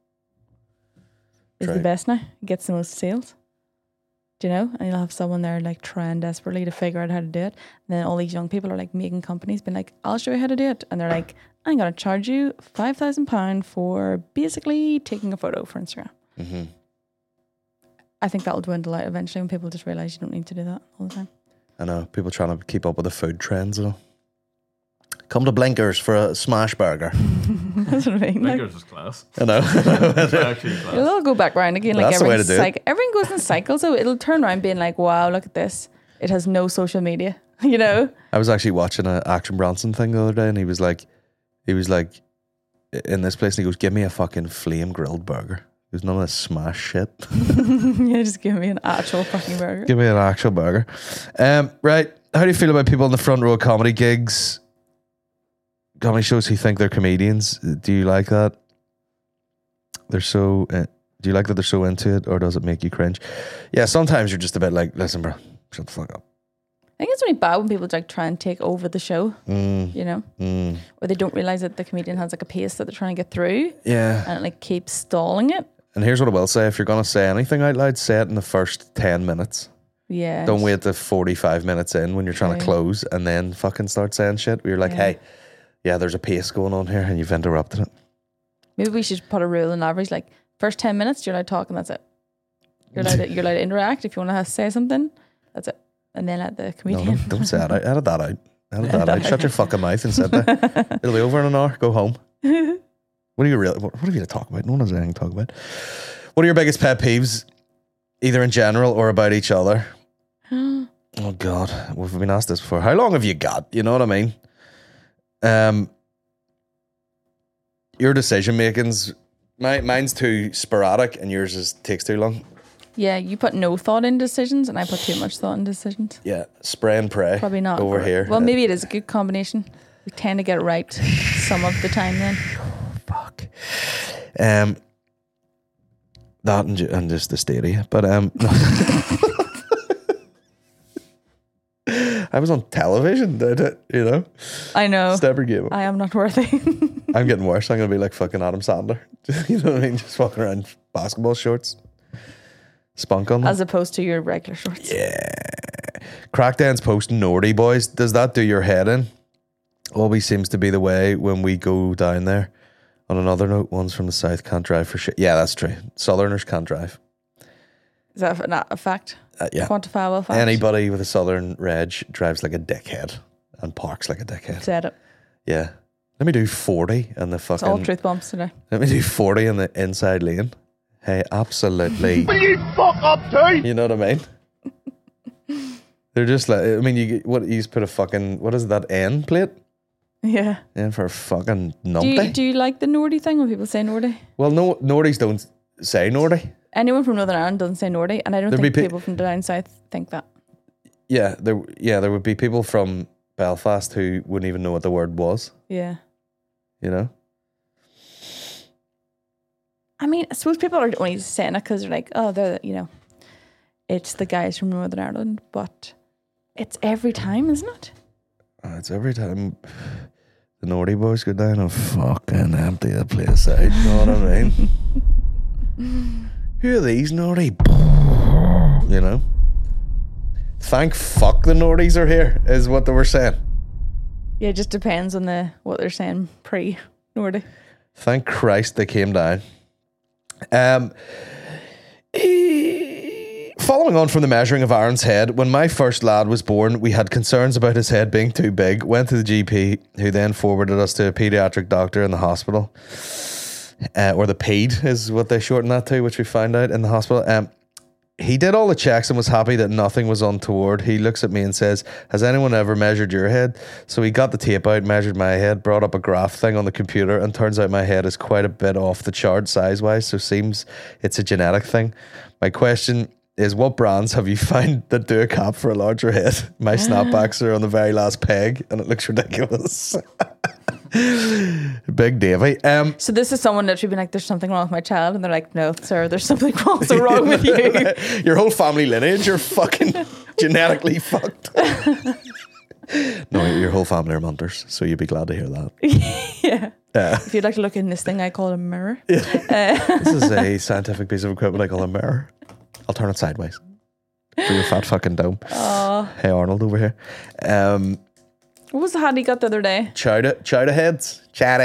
is the best now. Gets the most sales. Do you know? And you'll have someone there like trying desperately to figure out how to do it. And then all these young people are like making companies being like, I'll show you how to do it. And they're like, I'm going to charge you £5,000 for basically taking a photo for Instagram. Mm-hmm. I think that'll dwindle out eventually when people just realise you don't need to do that all the time. I know, people trying to keep up with the food trends and all. Come to Blinkers for a smash burger. That's what I mean. Blinkers is class. I know. It's actually class. It'll all go back round again. Like that's the way to do it. Everything goes in cycles, so it'll turn around being like, wow, look at this. It has no social media, you know? I was actually watching an Action Bronson thing the other day, and he was like, in this place, and he goes, give me a fucking flame grilled burger. There's none of this smash shit. Yeah, just give me an actual fucking burger. Give me an actual burger. Right. How do you feel about people in the front row comedy gigs? Comedy shows who think they're comedians. Do you like that? They're so... do you like that they're so into it, or does it make you cringe? Yeah, sometimes you're just a bit like, listen, bro, shut the fuck up. I think it's really bad when people like try and take over the show, you know? Or they don't realise that the comedian has like a pace that they're trying to get through. Yeah. And it like keeps stalling it. And here's what I will say. If you're going to say anything out loud, say it in the first 10 minutes. Yeah. Don't wait to 45 minutes in when you're trying to close and then fucking start saying shit. You're like, hey, yeah, there's a pace going on here and you've interrupted it. Maybe we should put a rule on average, like first 10 minutes, you're allowed to talk and that's it. You're allowed to interact. If you want to say something, that's it. And then let the comedian. No, don't say that out. Edit that out. Edit that out. Shut your fucking mouth and sit there. It'll be over in an hour. Go home. What have you to talk about? No one has anything to talk about. What are your biggest pet peeves, either in general or about each other? Oh God, we've been asked this before. How long have you got? You know what I mean? Your decision making's mine's too sporadic, and yours takes too long. Yeah, you put no thought in decisions, and I put too much thought in decisions. Yeah, spray and pray. Probably not over here. Well, maybe it is a good combination. We tend to get it right some of the time. Then. Fuck. That and just the stadia, but I was on television, you know. I know. It's never game. I am not worthy. I'm getting worse. I'm going to be like fucking Adam Sandler. You know what I mean? Just walking around basketball shorts. Spunk on them. As opposed to your regular shorts. Yeah. Crackdown's posting Nordy boys. Does that do your head in? Always seems to be the way when we go down there. On another note, ones from the south can't drive for shit. Yeah, that's true. Southerners can't drive. Is that not a fact? Yeah. Quantifiable fact? Anybody with a southern reg drives like a dickhead and parks like a dickhead. Said it. Yeah. Let me do 40 in the fucking... It's all truth bombs today. Let me do 40 in the inside lane. Hey, absolutely. Will you fuck up too? You know what I mean? They're just like... I mean, you just put a fucking... What is that, N plate? Yeah. In for a fucking numpty. Do you like the Nordy thing when people say Nordy? Well, no, Nordies don't say Nordy. Anyone from Northern Ireland doesn't say Nordy, and I don't think people from down south think that. Yeah, there would be people from Belfast who wouldn't even know what the word was. Yeah. You know? I mean, I suppose people are only saying it because they're like, oh, they're, you know, it's the guys from Northern Ireland, but it's every time, isn't it? It's every time the naughty boys go down and fucking empty the place out. You know what I mean? Who are these naughty? You know? Thank fuck the naughties are here, is what they were saying. Yeah, it just depends on what they're saying pre-naughty. Thank Christ they came down. Following on from the measuring of Aaron's head, when my first lad was born, we had concerns about his head being too big. Went to the GP, who then forwarded us to a paediatric doctor in the hospital. Or the PED is what they shorten that to, which we found out in the hospital. He did all the checks and was happy that nothing was untoward. He looks at me and says, has anyone ever measured your head? So he got the tape out, measured my head, brought up a graph thing on the computer, and turns out my head is quite a bit off the chart size-wise, so seems it's a genetic thing. My question is, what brands have you found that do a cap for a larger head? My snapbacks are on the very last peg, and it looks ridiculous. Big Davey. So this is someone literally being like, there's something wrong with my child, and they're like, no, sir, there's something also wrong with you. Your whole family lineage, you're fucking genetically fucked. No, your whole family are munters, so you'd be glad to hear that. Yeah. If you'd like to look in this thing I call a mirror. This is a scientific piece of equipment I call a mirror. I'll turn it sideways for your fat fucking dome. Hey Arnold over here. What was the hat he got the other day? Chowder heads.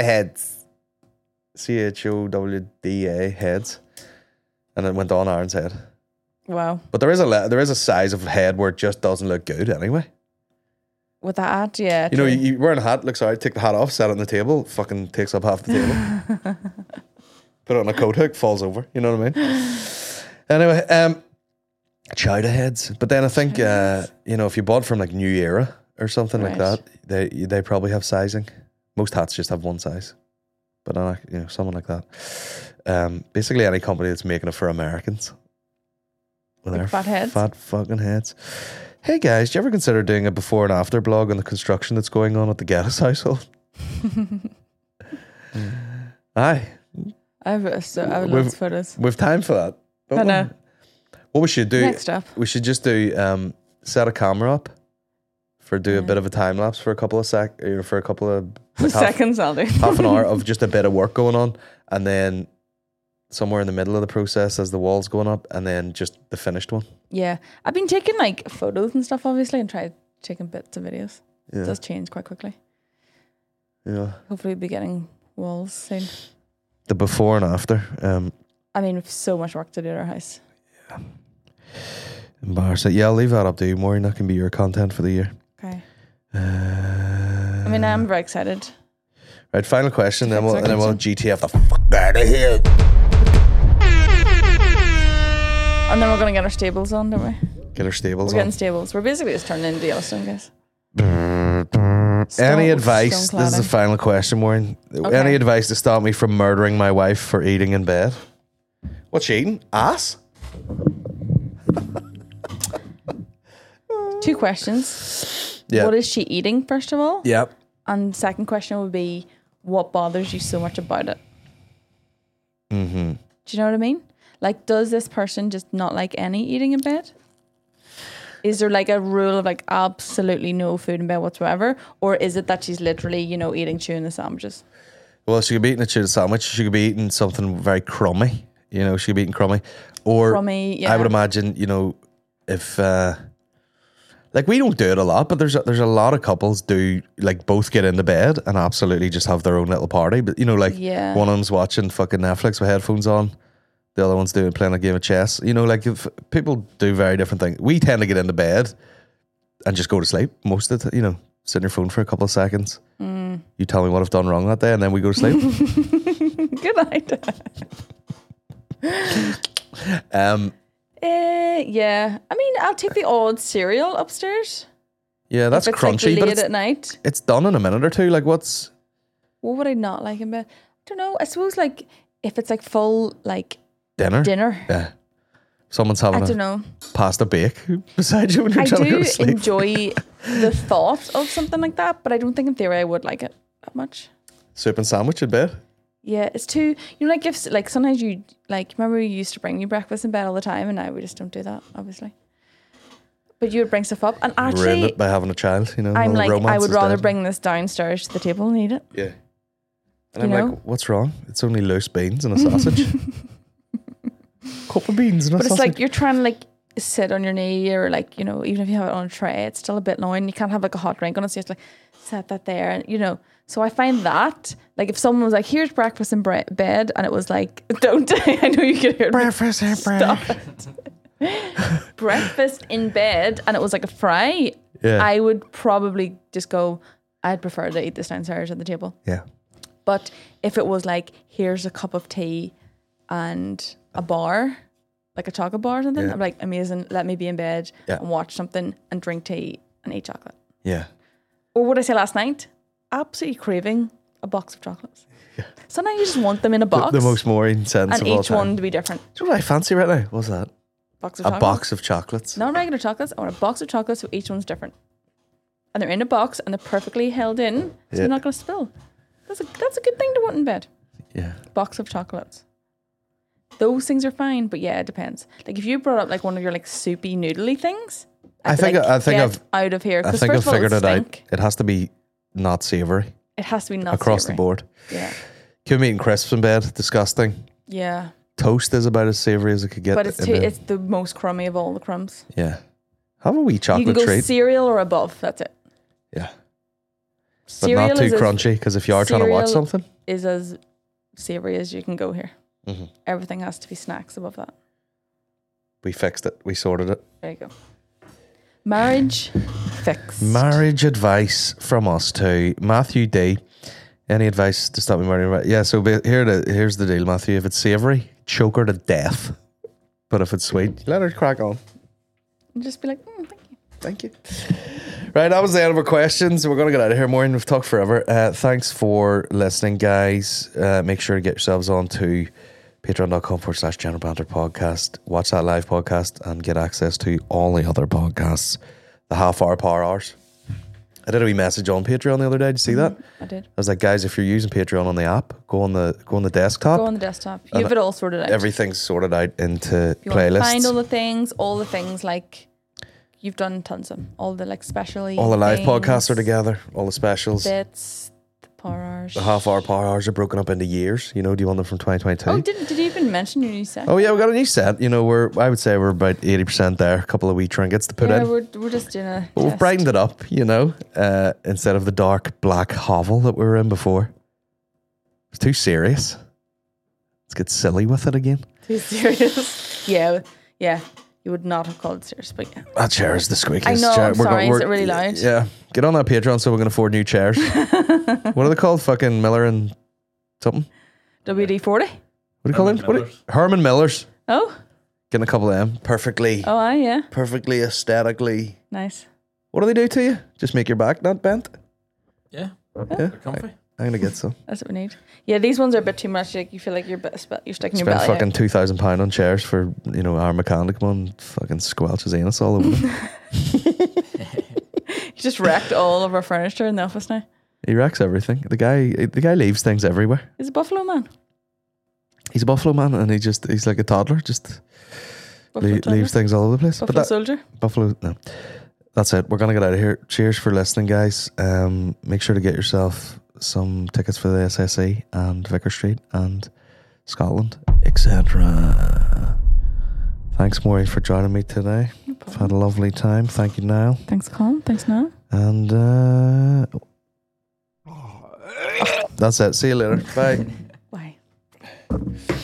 CHOWDA heads. And it went on Aaron's head. Wow. But there is a size of head where it just doesn't look good anyway. With that hat, yeah. You know, you wearing a hat, looks alright, take the hat off, set it on the table, fucking takes up half the table. Put it on a coat hook, falls over. You know what I mean? Anyway, chowder heads. But then I think, you know, if you bought from like New Era or something like that, they probably have sizing. Most hats just have one size. But you know, someone like that. Basically any company that's making it for Americans. With their fat heads. Fat fucking heads. Hey guys, do you ever consider doing a before and after blog on the construction that's going on at the Geddes household? Aye. I have lots of photos. We've time for that. I know. What we should do, next up, we should just do set a camera up for a bit of a time lapse for a couple of seconds. I'll do half an hour of just a bit of work going on, and then somewhere in the middle of the process as the wall's going up, and then just the finished one. Yeah, I've been taking like photos and stuff, obviously, and taking bits of videos. Yeah. It does change quite quickly. Yeah. Hopefully, we'll be getting walls soon. The before and after. I mean, we've so much work to do at our house. Yeah. Embarrassing. Yeah, I'll leave that up to you, Maureen. That can be your content for the year. Okay. I mean, I'm very excited. Right, final question, then we'll GTF the fuck out of here. And then we're going to get our stables on, don't we? Get our stables We're on. getting stables. We're basically just turning into Yellowstone, guys. Any advice? This is the final question, Maureen. Okay. Any advice to stop me from murdering my wife for eating in bed? What's she eating? Ass? 2 questions. Yeah. What is she eating, first of all? Yep. And second question would be, what bothers you so much about it? Mm-hmm. Do you know what I mean? Like, does this person just not like any eating in bed? Is there like a rule of like absolutely no food in bed whatsoever? Or is it that she's literally, you know, eating tuna sandwiches? Well, she could be eating a tuna sandwich. She could be eating something very crummy. You know, she could be eating crummy. Or crummy, yeah. I would imagine, you know, if like we don't do it a lot, but there's a lot of couples do like both get into bed and absolutely just have their own little party. But you know, like one of them's watching fucking Netflix with headphones on, the other one's playing a game of chess. You know, like if people do very different things. We tend to get into bed and just go to sleep most of the time. You know, sit on your phone for a couple of seconds. You tell me what I've done wrong that day, and then we go to sleep. Good idea. Yeah. I mean, I'll take the odd cereal upstairs. Yeah, that's if it's crunchy, like but late at night. It's done in a minute or two. Like, what would I not like in bed? I don't know. I suppose like if it's like full like dinner. Yeah. Someone's having I don't know. Pasta bake beside you when you're trying to go to sleep. I do enjoy the thought of something like that, but I don't think in theory I would like it that much. Soup and sandwich in bed? Yeah, it's too, you know, like if, like sometimes you, like, remember you used to bring you breakfast in bed all the time, and now we just don't do that, obviously. But you would bring stuff up, and Ruin actually, it by having a child, you know. I'm all the like, romance I would is rather dead. bring this downstairs to the table and eat it. Yeah. And You I'm know? like, what's wrong? It's only loose beans and a sausage. Cup of beans and a But it's sausage. like you're trying to like sit on your knee, or like, you know, even if you have it on a tray, it's still a bit annoying. You can't have like a hot drink on it, so you have to like set that there, and you know. So I find that like if someone was like, "Here's breakfast in bed," and it was like, "Don't," I know you could hear breakfast in Stop it. Breakfast in bed, and it was like a fry. Yeah. I would probably just go, I'd prefer to eat this downstairs at the table. Yeah. But if it was like, here's a cup of tea and a bar, like a chocolate bar or something, Yeah. I'm like, amazing, let me be in bed Yeah. and watch something and drink tea and eat chocolate. Yeah. Or what I say last night, absolutely craving a box of chocolates. Yeah. Sometimes you just want them in a box. The most boring sentence and of all each time. one to be different. Do you know what I fancy right now? What's that? Box of A chocolates. box of chocolates. Not regular chocolates. I want a box of chocolates, so each one's different. And they're in a box and they're perfectly held in, so Yeah. they're not going to spill. That's a good thing to want in bed. Yeah. Box of chocolates. Those things are fine, but yeah, it depends. Like if you brought up like one of your like soupy noodly things, I think get I've out of here. I 'Cause think first I've of all, figured it out. stink. It has to be not savoury It has to be not across savoury. the board. Yeah, Can we eating crisps in bed? Disgusting. yeah. Toast is about as savoury as it could get. But it's in too, bed. it's the most crummy of all the crumbs. Yeah. Have a wee You chocolate can go treat. cereal or above. That's it. Yeah. But Cereal not too is as- crunchy, because if you are trying to watch cereal something. is as savoury as you can go here. Mhm. Everything has to be snacks above that. We fixed it. We sorted it. There you go. Marriage fix. Marriage advice from us to Matthew D. Any advice to stop me marrying? Yeah, so here's the deal, Matthew. If it's savoury, choke her to death. But if it's sweet, let her crack on. And just be like, thank you. Thank you. Right, that was the end of our questions. We're going to get out of here, Maureen. We've talked forever. Thanks for listening, guys. Make sure to get yourselves on to patreon.com/General Banter Podcast. Watch that live podcast and get access to all the other podcasts. The half-hour power hours. I did a wee message on Patreon the other day. Did you see that? I did. I was like, guys, if you're using Patreon on the app, go on the desktop. Go on the desktop. You have it all sorted out. Everything's sorted out into If you want to playlists. find all the things like you've done tons of them. All the like specially All the live things, podcasts are together. All the specials. bits, the power hours. The half-hour power hours are broken up into years. You know, do you want them from 2022? Oh, did you even mention your new set? Oh yeah, we got a new set. You know, I would say we're about 80% there. A couple of wee trinkets to put yeah, in. we're just doing a But we've test. brightened it up, you know, instead of the dark black hovel that we were in before. It's too serious. Let's get silly with it again. Too serious. yeah. You would not have called it serious, but yeah. That chair is the squeakiest I know, chair. I'm sorry, is it really loud? Yeah. Get on that Patreon so we can afford new chairs. What are they called? Fucking Miller and something? WD-40? What do you call them? Herman Millers. Oh. Getting a couple of them. Perfectly Yeah. aesthetically. Nice. What do they do to you? Just make your back not bent? Yeah. Yeah. They're comfy. I'm going to get some. That's what we need. Yeah, these ones are a bit too much. Like you feel like you're sticking your Spent belly fucking out. £2,000 on chairs for, you know, our mechanic one fucking squelches anus all over them. You just wrecked all of our furniture in the office now. He wrecks everything. The guy leaves things everywhere. He's a Buffalo man. He's a Buffalo man, and he's like a toddler, just Buffalo toddler? leaves things all over the place. Buffalo soldier. Buffalo, no. That's it. We're gonna get out of here. Cheers for listening, guys. Make sure to get yourself some tickets for the SSE and Vicar Street and Scotland, etc. Thanks, Maureen, for joining me today. I've had a lovely time. Thank you, Niall. Thanks, Colin. Thanks, Niall. And that's it. See you later. Bye. Bye.